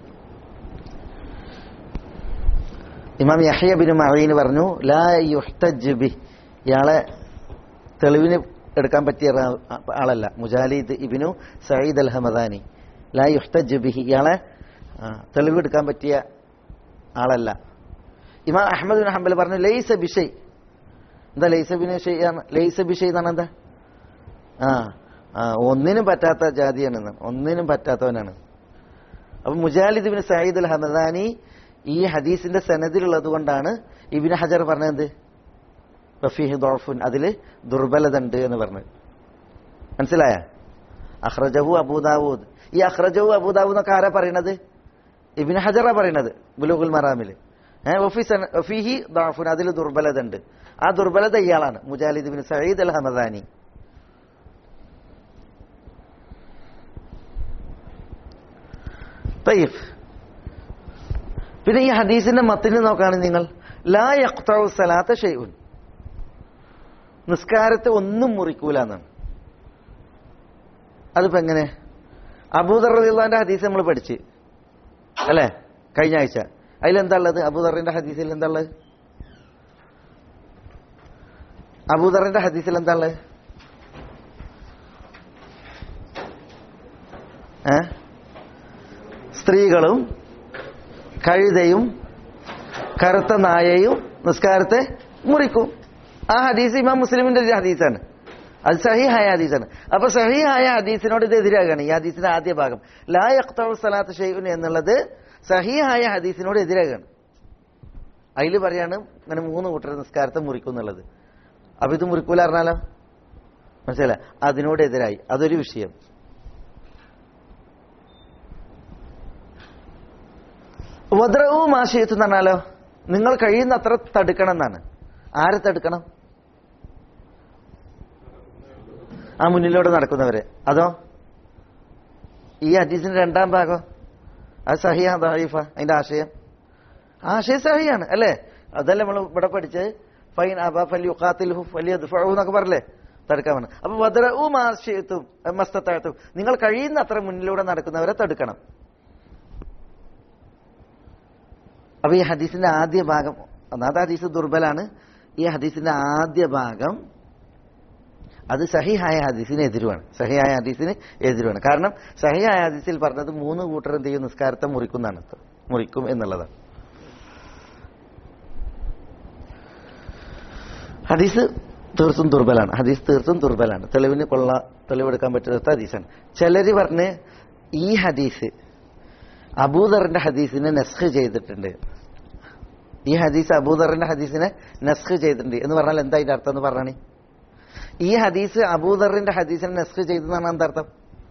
ഇമാം യഹ്യ ബിൻ മഈൻ പറഞ്ഞു ലാ യുഹ്തജ് ബി, ഇയാളെ തെളിവിന് എടുക്കാൻ പറ്റിയ ആളല്ല. മുജാലിദ് ഇബ്നു സഈദ് അൽ ഹമദാനി ലാ യുഹ്തജ് ബിഹി, ഇയാളെ തെളിവെടുക്കാൻ പറ്റിയ ആളല്ല. ഇമാം അഹ്മദ് ബിൻ ഹംബൽ പറഞ്ഞു ലൈസ ബിഷൈ. എന്താ ലൈസ ബിൻ ഷൈ? ലൈസ ബിഷൈ എന്നാണ് എന്താ? ആ ആ ഒന്നിനും പറ്റാത്ത ജാതിയാണ്, ഒന്നിനും പറ്റാത്തവനാണ്. അപ്പൊ മുജാലിദ് ഇബ്നു സഈദ് അൽ ഹമദാനി ഈ ഹദീസിന്റെ സനദിലുള്ളത് കൊണ്ടാണ് ഇബ്നു ഹജർ പറഞ്ഞത് വഫീഹി ദഅഫുൻ, അതിൽ ദുർബലത ഉണ്ട് എന്ന് പറഞ്ഞത്. മനസ്സിലായ? അഖ്റജഹു അബൂദാവൂദ്. ഈ അഖ്റജഹു അബൂദാവൂദ് എന്നൊക്കെ ആരാ പറയണത്? ഇബ്നു ഹജറാ പറയണത് ബുലൂഗുൽ മറാമില്. ഏഹ് വഫീഹി ദഅഫുൻ, അതിൽ ദുർബലത ഉണ്ട്. ആ ദുർബലത ഇയാളാണ്, മുജാലിദ് ഇബ്നു സഈദ് അൽ ഹമദാനി. തയ്യിബ്. പിന്നെ ഈ ഹദീസിന്റെ മത്തിന് നോക്കുകയാണെങ്കിൽ നിങ്ങൾ ലാ യഖ്തഉ സലാത്ത ഷൈഉൻ, നിസ്കാരത്തെ ഒന്നും മുറിക്കൂല എന്നാണ്. അതിപ്പോ എങ്ങനെ? അബൂദർ റളിയല്ലാഹുവിന്റെ ഹദീസ് നമ്മൾ പഠിച്ച് അല്ലേ കഴിഞ്ഞ ആഴ്ച. അതിലെന്താ ഉള്ളത്? അബൂദറിന്റെ ഹദീസിൽ എന്താ ഉള്ളത്? അബൂദറിന്റെ ഹദീസിൽ എന്താ ഉള്ളത്? ഏ സ്ത്രീകളും കഴുതയും കറുത്ത നായയും നിസ്കാരത്തെ മുറിക്കും. ആ ഹദീസ് ഇമാം മുസ്ലിമിന്റെ ഒരു ഹദീസാണ്, അത് സഹീഹായ ഹദീസാണ്. അപ്പൊ സഹീഹായ ഹദീസിനോട് ഇത് എതിരാകാണ്. ഈ ഹദീസിന്റെ ആദ്യ ഭാഗം ലാ യഖ്തഉ സലാത്ത് ഷൈഉൻ എന്നുള്ളത് സഹീഹായ ഹദീസിനോട് എതിരാകാണ്. അതിൽ പറയാണ് ഇങ്ങനെ മൂന്ന് കൂട്ടർ നിസ്കാരത്തെ മുറിക്കും എന്നുള്ളത്. അപ്പൊ ഇത് മുറിക്കൂല പറഞ്ഞാലോ? മനസ്സിലായി? അതിനോട് എതിരായി. അതൊരു വിഷയം. വദ്റഉ മാശിയത്ത് എന്ന് പറഞ്ഞാലോ നിങ്ങൾ കഴിയുന്നത്ര തടുക്കണം എന്നാണ്. ആരെ തടുക്കണം? ആ മുന്നിലൂടെ നടക്കുന്നവരെ. അതോ ഈ ഹദീസിന്റെ രണ്ടാം ഭാഗം അത് സഹിയാ ദഈഫ? അതിന്റെ ആശയം ആശയം സഹിയാണ് അല്ലേ? അതല്ലേ നമ്മൾ ഇവിടെ പഠിച്ചത് ഫൈൻ അബാ ഫൽയുഖാതിൽഹു ഫലിയദ്ഫഉ എന്നൊക്കെ പറഞ്ഞില്ലേ, തടുക്കാൻ പറഞ്ഞു. അപ്പൊ വദ്റഉ മാശിയത്തും മസ്തതഅതും നിങ്ങൾ കഴിയുന്നത്ര മുന്നിലൂടെ നടക്കുന്നവരെ തടുക്കണം. അപ്പൊ ഈ ഹദീസിന്റെ ആദ്യ ഭാഗം, ഒന്നാമത്തെ ഹദീസ് ദുർബലാണ്. ഈ ഹദീസിന്റെ ആദ്യ ഭാഗം അത് സഹിഹായ ഹദീസിന് എതിരുവാണ്. സഹിഹായ ഹദീസിന് എതിരുവാണ്. കാരണം സഹിഹായ ഹദീസിൽ പറഞ്ഞത് മൂന്ന് കൂട്ടർ എന്ത് ചെയ്യും? നിസ്കാരത്തെ മുറിക്കുന്നതാണ്, മുറിക്കും എന്നുള്ളതാണ്. ഹദീസ് തീർത്തും ദുർബലാണ്. ഹദീസ് തീർത്തും ദുർബലാണ്. തെളിവിന് കൊള്ള തെളിവെടുക്കാൻ പറ്റാത്ത ഹദീസാണ്. ചിലര് പറഞ്ഞ് ഈ ഹദീസ് അബൂദറിന്റെ ഹദീസിനെ നസ്ഖ് ചെയ്തിട്ടുണ്ട്. ഈ ഹദീസ് അബൂദറിന്റെ ഹദീസിനെ നസ്ഖ് ചെയ്തിട്ടുണ്ട് എന്ന് പറഞ്ഞാൽ എന്താ അതിന്റെ അർത്ഥം എന്ന് പറഞ്ഞാണ്? ഈ ഹദീസ് അബൂദറിന്റെ ഹദീസിനെ നസ്ഖ് ചെയ്തെന്നാണ് എന്താ അർത്ഥം?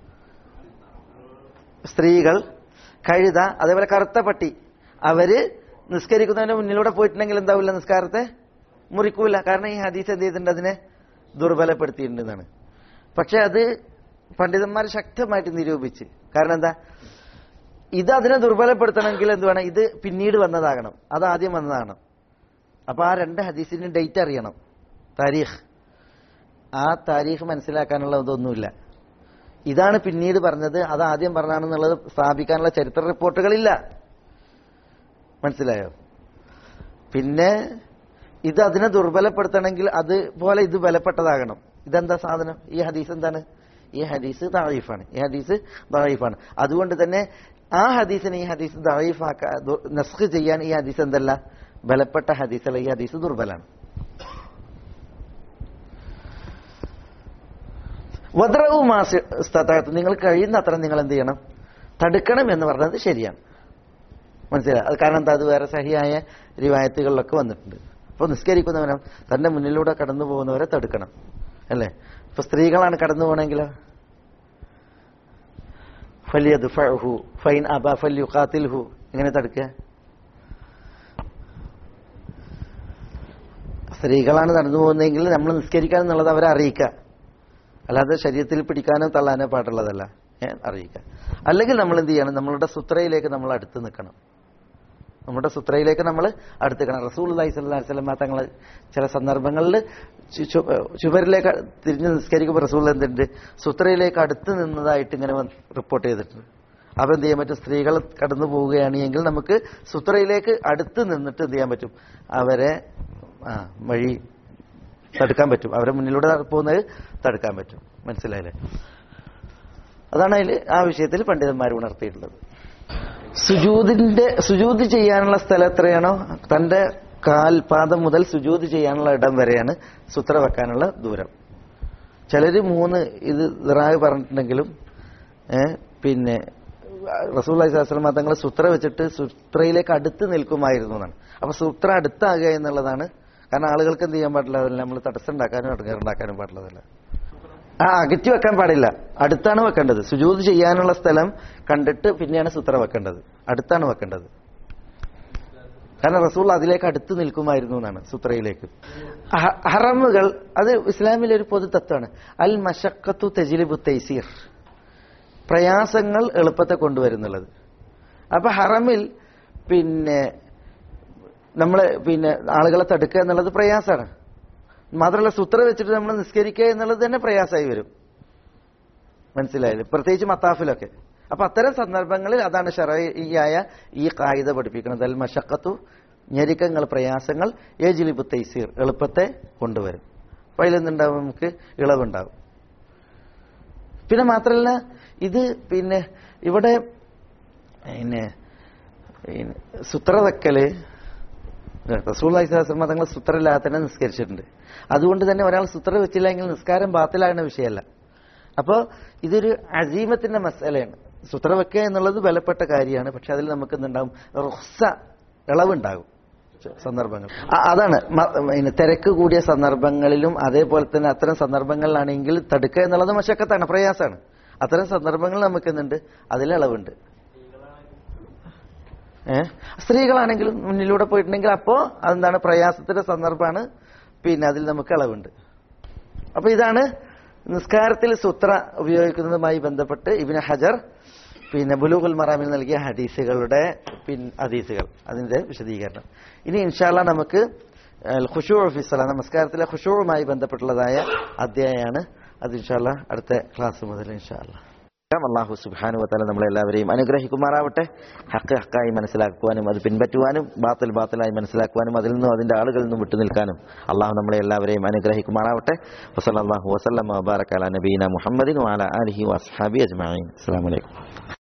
സ്ത്രീകൾ, കഴുത, അതേപോലെ കറുത്ത പട്ടി അവര് നിസ്കരിക്കുന്നതിന്റെ മുന്നിലൂടെ പോയിട്ടുണ്ടെങ്കിൽ എന്താവില്ല? നിസ്കാരത്തെ മുറിക്കൂല. കാരണം ഈ ഹദീസ് എന്ത് ചെയ്തിട്ടുണ്ട്? അതിനെ ദുർബലപ്പെടുത്തിയിട്ടുണ്ടെന്നാണ്. പക്ഷെ അത് പണ്ഡിതന്മാർ ശക്തമായിട്ട് നിരൂപിച്ച്. കാരണം എന്താ? ഇത് അതിനെ ദുർബലപ്പെടുത്തണമെങ്കിൽ എന്ത് വേണം? ഇത് പിന്നീട് വന്നതാകണം, അത് ആദ്യം വന്നതാണ്. അപ്പൊ ആ രണ്ട് ഹദീസിന്റെ ഡേറ്റ് അറിയണം, താരീഖ്. ആ താരീഖ് മനസ്സിലാക്കാനുള്ള ഇതൊന്നുമില്ല. ഇതാണ് പിന്നീട് പറഞ്ഞത്, അത് ആദ്യം പറഞ്ഞാണെന്നുള്ളത് സ്ഥാപിക്കാനുള്ള ചരിത്ര റിപ്പോർട്ടുകളില്ല. മനസ്സിലായോ? പിന്നെ ഇത് അതിനെ ദുർബലപ്പെടുത്തണമെങ്കിൽ അതുപോലെ ഇത് ബലപ്പെട്ടതാകണം. ഇതെന്താ സാധനം? ഈ ഹദീസ് എന്താണ്? ഈ ഹദീസ് ദഈഫാണ്. ഈ ഹദീസ് ദഈഫാണ്. അതുകൊണ്ട് തന്നെ ആ ഹദീസിനെ ഈ ഹദീസ് ദഈഫാക്ക നസ്ഖ് ചെയ്യാൻ ഈ ഹദീസ് എന്തല്ല? ബലപ്പെട്ട ഹദീസല്ല, ഈ ഹദീസ് ദുർബലാണ്. വദ്റഉ മാസ്തതഅതു നിങ്ങൾ കഴിയുന്നത്ര നിങ്ങൾ എന്ത് ചെയ്യണം? തടുക്കണം എന്ന് പറഞ്ഞത് ശരിയാണ്. മനസ്സിലായി? അത് കാരണം എന്താ? അത് വേറെ സഹിയായ റിവായത്തുകളിലൊക്കെ വന്നിട്ടുണ്ട്. അപ്പോൾ നിസ്കരിക്കുന്നവനും തന്റെ മുന്നിലൂടെ കടന്നു പോകുന്നവരെ തടുക്കണം അല്ലേ? ഇപ്പൊ സ്ത്രീകളാണ് കടന്നു പോകണമെങ്കിലോ ഫലിയദ്ഫഉഹു ഫൈൻ അബാ ഫൽയുഖാതിൽഹു, എങ്ങനെ തടുക്കുക? സ്ത്രീകളാണ് നടന്നു പോകുന്നതെങ്കിൽ നമ്മൾ നിസ്കരിക്കാൻ എന്നുള്ളത് അവരെ അറിയിക്കുക, അല്ലാതെ ശരീരത്തിൽ പിടിക്കാനോ തള്ളാനോ പാടുള്ളതല്ല, അറിയിക്കുക. അല്ലെങ്കിൽ നമ്മൾ എന്ത് ചെയ്യണം? നമ്മളുടെ സുത്രയിലേക്ക് നമ്മൾ അടുത്ത് നിൽക്കണം. നമ്മുടെ സുത്രയിലേക്ക് നമ്മൾ അടുത്തേക്കണം. റസൂലുള്ളാഹി സ്വല്ലല്ലാഹി അലൈഹി വസല്ലം തങ്ങൾ ചില സന്ദർഭങ്ങളിൽ ചുവരിലേക്ക് തിരിഞ്ഞ് നിസ്കരിക്കുമ്പോൾ റസൂൽ എന്തുണ്ട് സുത്രയിലേക്ക് അടുത്ത് നിന്നതായിട്ട് ഇങ്ങനെ റിപ്പോർട്ട് ചെയ്തിട്ടുണ്ട്. അപ്പം എന്ത് ചെയ്യാൻ പറ്റും? സ്ത്രീകൾ കടന്നു പോവുകയാണെങ്കിൽ നമുക്ക് സുത്രയിലേക്ക് അടുത്ത് നിന്നിട്ട് എന്ത് ചെയ്യാൻ പറ്റും? അവരെ ആ വഴി തടുക്കാൻ പറ്റും. അവരെ മുന്നിലൂടെ പോകുന്നത് തടുക്കാൻ പറ്റും. മനസ്സിലായില്ലേ? അതാണ് അതിൽ ആ വിഷയത്തിൽ പണ്ഡിതന്മാർ ഉണർത്തിയിട്ടുള്ളത്. സുജൂദിന്റെ സുജൂദ് ചെയ്യാനുള്ള സ്ഥലം എത്രയാണോ തന്റെ കാൽപാദം മുതൽ സുജൂദ് ചെയ്യാനുള്ള ഇടം വരെയാണ് സുത്ര വെക്കാനുള്ള ദൂരം. ചിലര് മൂന്ന് ഇത് ദിറാഹ് പറഞ്ഞിട്ടുണ്ടെങ്കിലും പിന്നെ റസൂലുള്ളാഹി സ്വല്ലല്ലാഹു അലൈഹി വസല്ലം തങ്ങൾ സുത്ര വെച്ചിട്ട് സുത്രയിലേക്ക് അടുത്ത് നിൽക്കുമായിരുന്നു എന്നാണ്. അപ്പൊ സുത്ര അടുത്താകുക എന്നുള്ളതാണ്. കാരണം ആളുകൾക്ക് എന്ത് ചെയ്യാൻ പാടില്ല, അതല്ല നമ്മൾ തടസ്സം ഉണ്ടാക്കാനും ഇടങ്ങേറുണ്ടാക്കാനും പാടില്ലതല്ല. ആ അകറ്റി വെക്കാൻ പാടില്ല, അടുത്താണ് വെക്കേണ്ടത്. സുജൂദ് ചെയ്യാനുള്ള സ്ഥലം കണ്ടിട്ട് പിന്നെയാണ് സുത്ര വെക്കേണ്ടത്, അടുത്താണ് വെക്കേണ്ടത്. കാരണം റസൂൽ അതിലേക്ക് അടുത്ത് നിൽക്കുമായിരുന്നു എന്നാണ് സുത്രയിലേക്ക്. ഹറമുകൾ അത് ഇസ്ലാമിലെ ഒരു പൊതു തത്വമാണ്. അൽ മശഖത്തു തജ്ലിബു തൈസീർ, പ്രയാസങ്ങൾ എളുപ്പത്തെ കൊണ്ടുവരുന്നുള്ളത്. അപ്പൊ ഹറമിൽ പിന്നെ നമ്മള് പിന്നെ ആളുകളെ തടുക്കുക എന്നുള്ളത് പ്രയാസമാണ്. മാത്രമല്ല സുത്ര വെച്ചിട്ട് നമ്മൾ നിസ്കരിക്കുക എന്നുള്ളത് തന്നെ പ്രയാസമായി വരും. മനസ്സിലായില്ലേ? പ്രത്യേകിച്ച് മത്താഫിലൊക്കെ. അപ്പൊ അത്തരം സന്ദർഭങ്ങളിൽ അതാണ് ശർഈയായ ഈ ഖായിദ പഠിപ്പിക്കുന്നത്. അൽ മശഖത്തു, ഞെരുക്കങ്ങൾ, പ്രയാസങ്ങൾ, യജ്ലിബു തൈസീർ, എളുപ്പത്തെ കൊണ്ടുവരും. അപ്പൊ അതിലെന്തുണ്ടാവും? നമുക്ക് ഇളവുണ്ടാവും. പിന്നെ മാത്രമല്ല ഇത് പിന്നെ ഇവിടെ പിന്നെ സുത്ര വെക്കല് റസൂലുള്ളാഹി സ്വല്ലല്ലാഹു അലൈഹി വസല്ലം തങ്ങൾ സുത്രയില്ലാതെ തന്നെ നിസ്കരിച്ചിട്ടുണ്ട്. അതുകൊണ്ട് തന്നെ ഒരാൾ സുത്ര വെച്ചില്ലെങ്കിൽ നിസ്കാരം ബാത്തിലാകുന്ന വിഷയമല്ല. അപ്പോൾ ഇതൊരു അസീമത്തിന്റെ മസലയാണ്. സുത്ര വെക്കുക എന്നുള്ളത് ബലപ്പെട്ട കാര്യമാണ്. പക്ഷെ അതിൽ നമുക്ക് എന്തുണ്ടാവും? റുഖ്സ, ഇളവുണ്ടാകും സന്ദർഭങ്ങൾ. അതാണ് തിരക്ക് കൂടിയ സന്ദർഭങ്ങളിലും അതേപോലെ തന്നെ അത്തരം സന്ദർഭങ്ങളിലാണെങ്കിൽ തടുക്കുക എന്നുള്ളത് മശക്കത്താണ്, പ്രയാസമാണ്. അത്തരം സന്ദർഭങ്ങൾ നമുക്ക് എന്തുണ്ട്? അതിൽ ഇളവുണ്ട്. ഏഹ് സ്ത്രീകളാണെങ്കിലും മുന്നിലൂടെ പോയിട്ടുണ്ടെങ്കിൽ അപ്പോ അതെന്താണ്? പ്രയാസത്തിന്റെ സന്ദർഭമാണ്. പിന്നെ അതിൽ നമുക്ക് ഇളവുണ്ട്. അപ്പൊ ഇതാണ് നിസ്കാരത്തിൽ സുത്ര ഉപയോഗിക്കുന്നതുമായി ബന്ധപ്പെട്ട് ഇബ്നു ഹജർ പിന്നെ ബുലൂഗുൽ മറാമിൽ നൽകിയ ഹദീസുകളുടെ പിൻ ഹദീസുകൾ അതിന്റെ വിശദീകരണം. ഇനി ഇൻഷാ അല്ലാഹ് നമുക്ക് ഖുശൂഉ ഫി സ്വലാ, നമസ്കാരത്തിലെ ഖുശൂഉമായി ബന്ധപ്പെട്ടുള്ളതായ അധ്യായമാണ്. അത് ഇൻഷാ അല്ലാഹ് അടുത്ത ക്ലാസ് മുതൽ ഇൻഷാ അല്ലാഹ്. അല്ലാഹു സുബ്ഹാനഹു വ തആല നമ്മളെല്ലാവരെയും അനുഗ്രഹിക്കുമാറാവട്ടെ. ഹഖ് ഹഖായി മനസ്സിലാക്കുവാനും അത് പിൻപറ്റുവാനും ബാത്തിൽ ബാത്തിലായി മനസ്സിലാക്കുവാനും അതിൽ നിന്നും അതിന്റെ ആളുകളിൽ നിന്നും വിട്ടുനിൽക്കാനും അള്ളാഹു നമ്മളെ എല്ലാവരെയും അനുഗ്രഹിക്കുമാറാവട്ടെ. വസല്ലല്ലാഹു വസല്ലമ വബാറക അലാ നബീന മുഹമ്മദിൻ വഅലാ ആലിഹി വഅസ്ഹാബിഹി അജ്മഈൻ. അസ്സലാമു അലൈക്കും.